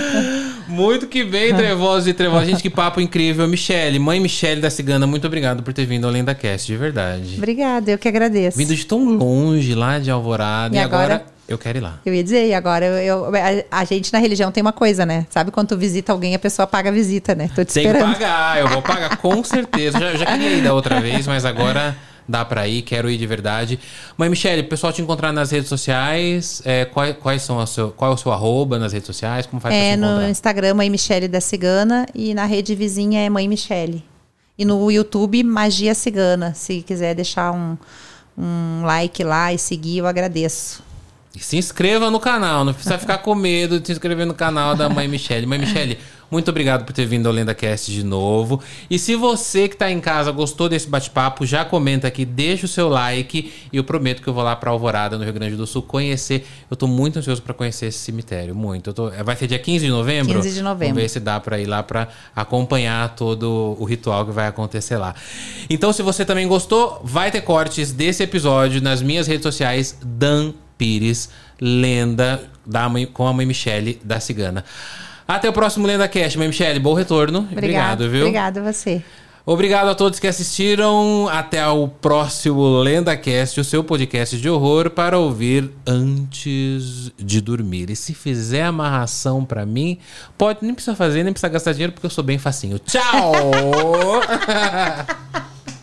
Muito que bem, trevosos e trevosas. Gente, que papo incrível. Michele, mãe Michele da Cigana, muito obrigado por ter vindo ao LendaCast, de verdade. Obrigada, eu que agradeço. Vindo de tão longe, lá de Alvorada. E, E agora, agora eu quero ir lá. Eu ia dizer, e agora eu, eu- a, a gente na religião tem uma coisa, né? Sabe quando tu visita alguém, a pessoa paga a visita, né? Tô te Tem que esperando. pagar, eu vou pagar com certeza. Já, já queria ir da outra vez, mas agora dá pra ir, quero ir de verdade. Mãe Michele, o pessoal te encontrar nas redes sociais, é, quais, quais são a seu, qual é o seu arroba nas redes sociais? Como faz pra É te no encontrar? Instagram, Mãe Michele da Cigana, e na rede vizinha é Mãe Michele. E no YouTube, Magia Cigana. Se quiser deixar um, um like lá e seguir, eu agradeço. E se inscreva no canal, não precisa ficar com medo de se inscrever no canal da Mãe Michele. Mãe Michele, muito obrigado por ter vindo ao LendaCast de novo. E se você que tá em casa gostou desse bate-papo, já comenta aqui, deixa o seu like. E eu prometo que eu vou lá pra Alvorada, no Rio Grande do Sul, conhecer. Eu tô muito ansioso pra conhecer esse cemitério, muito. Eu tô... Vai ser dia quinze de novembro? quinze de novembro. Vamos ver se dá pra ir lá pra acompanhar todo o ritual que vai acontecer lá. Então, se você também gostou, vai ter cortes desse episódio nas minhas redes sociais, Dan Pires, lenda da mãe, com a Mãe Michele da Cigana. Até o próximo LendaCast, Mãe Michele. Bom retorno. Obrigado, Obrigado, viu? Obrigada a você. Obrigado a todos que assistiram. Até o próximo LendaCast, o seu podcast de horror para ouvir antes de dormir. E se fizer amarração pra mim, pode, nem precisa fazer, nem precisa gastar dinheiro, porque eu sou bem facinho. Tchau!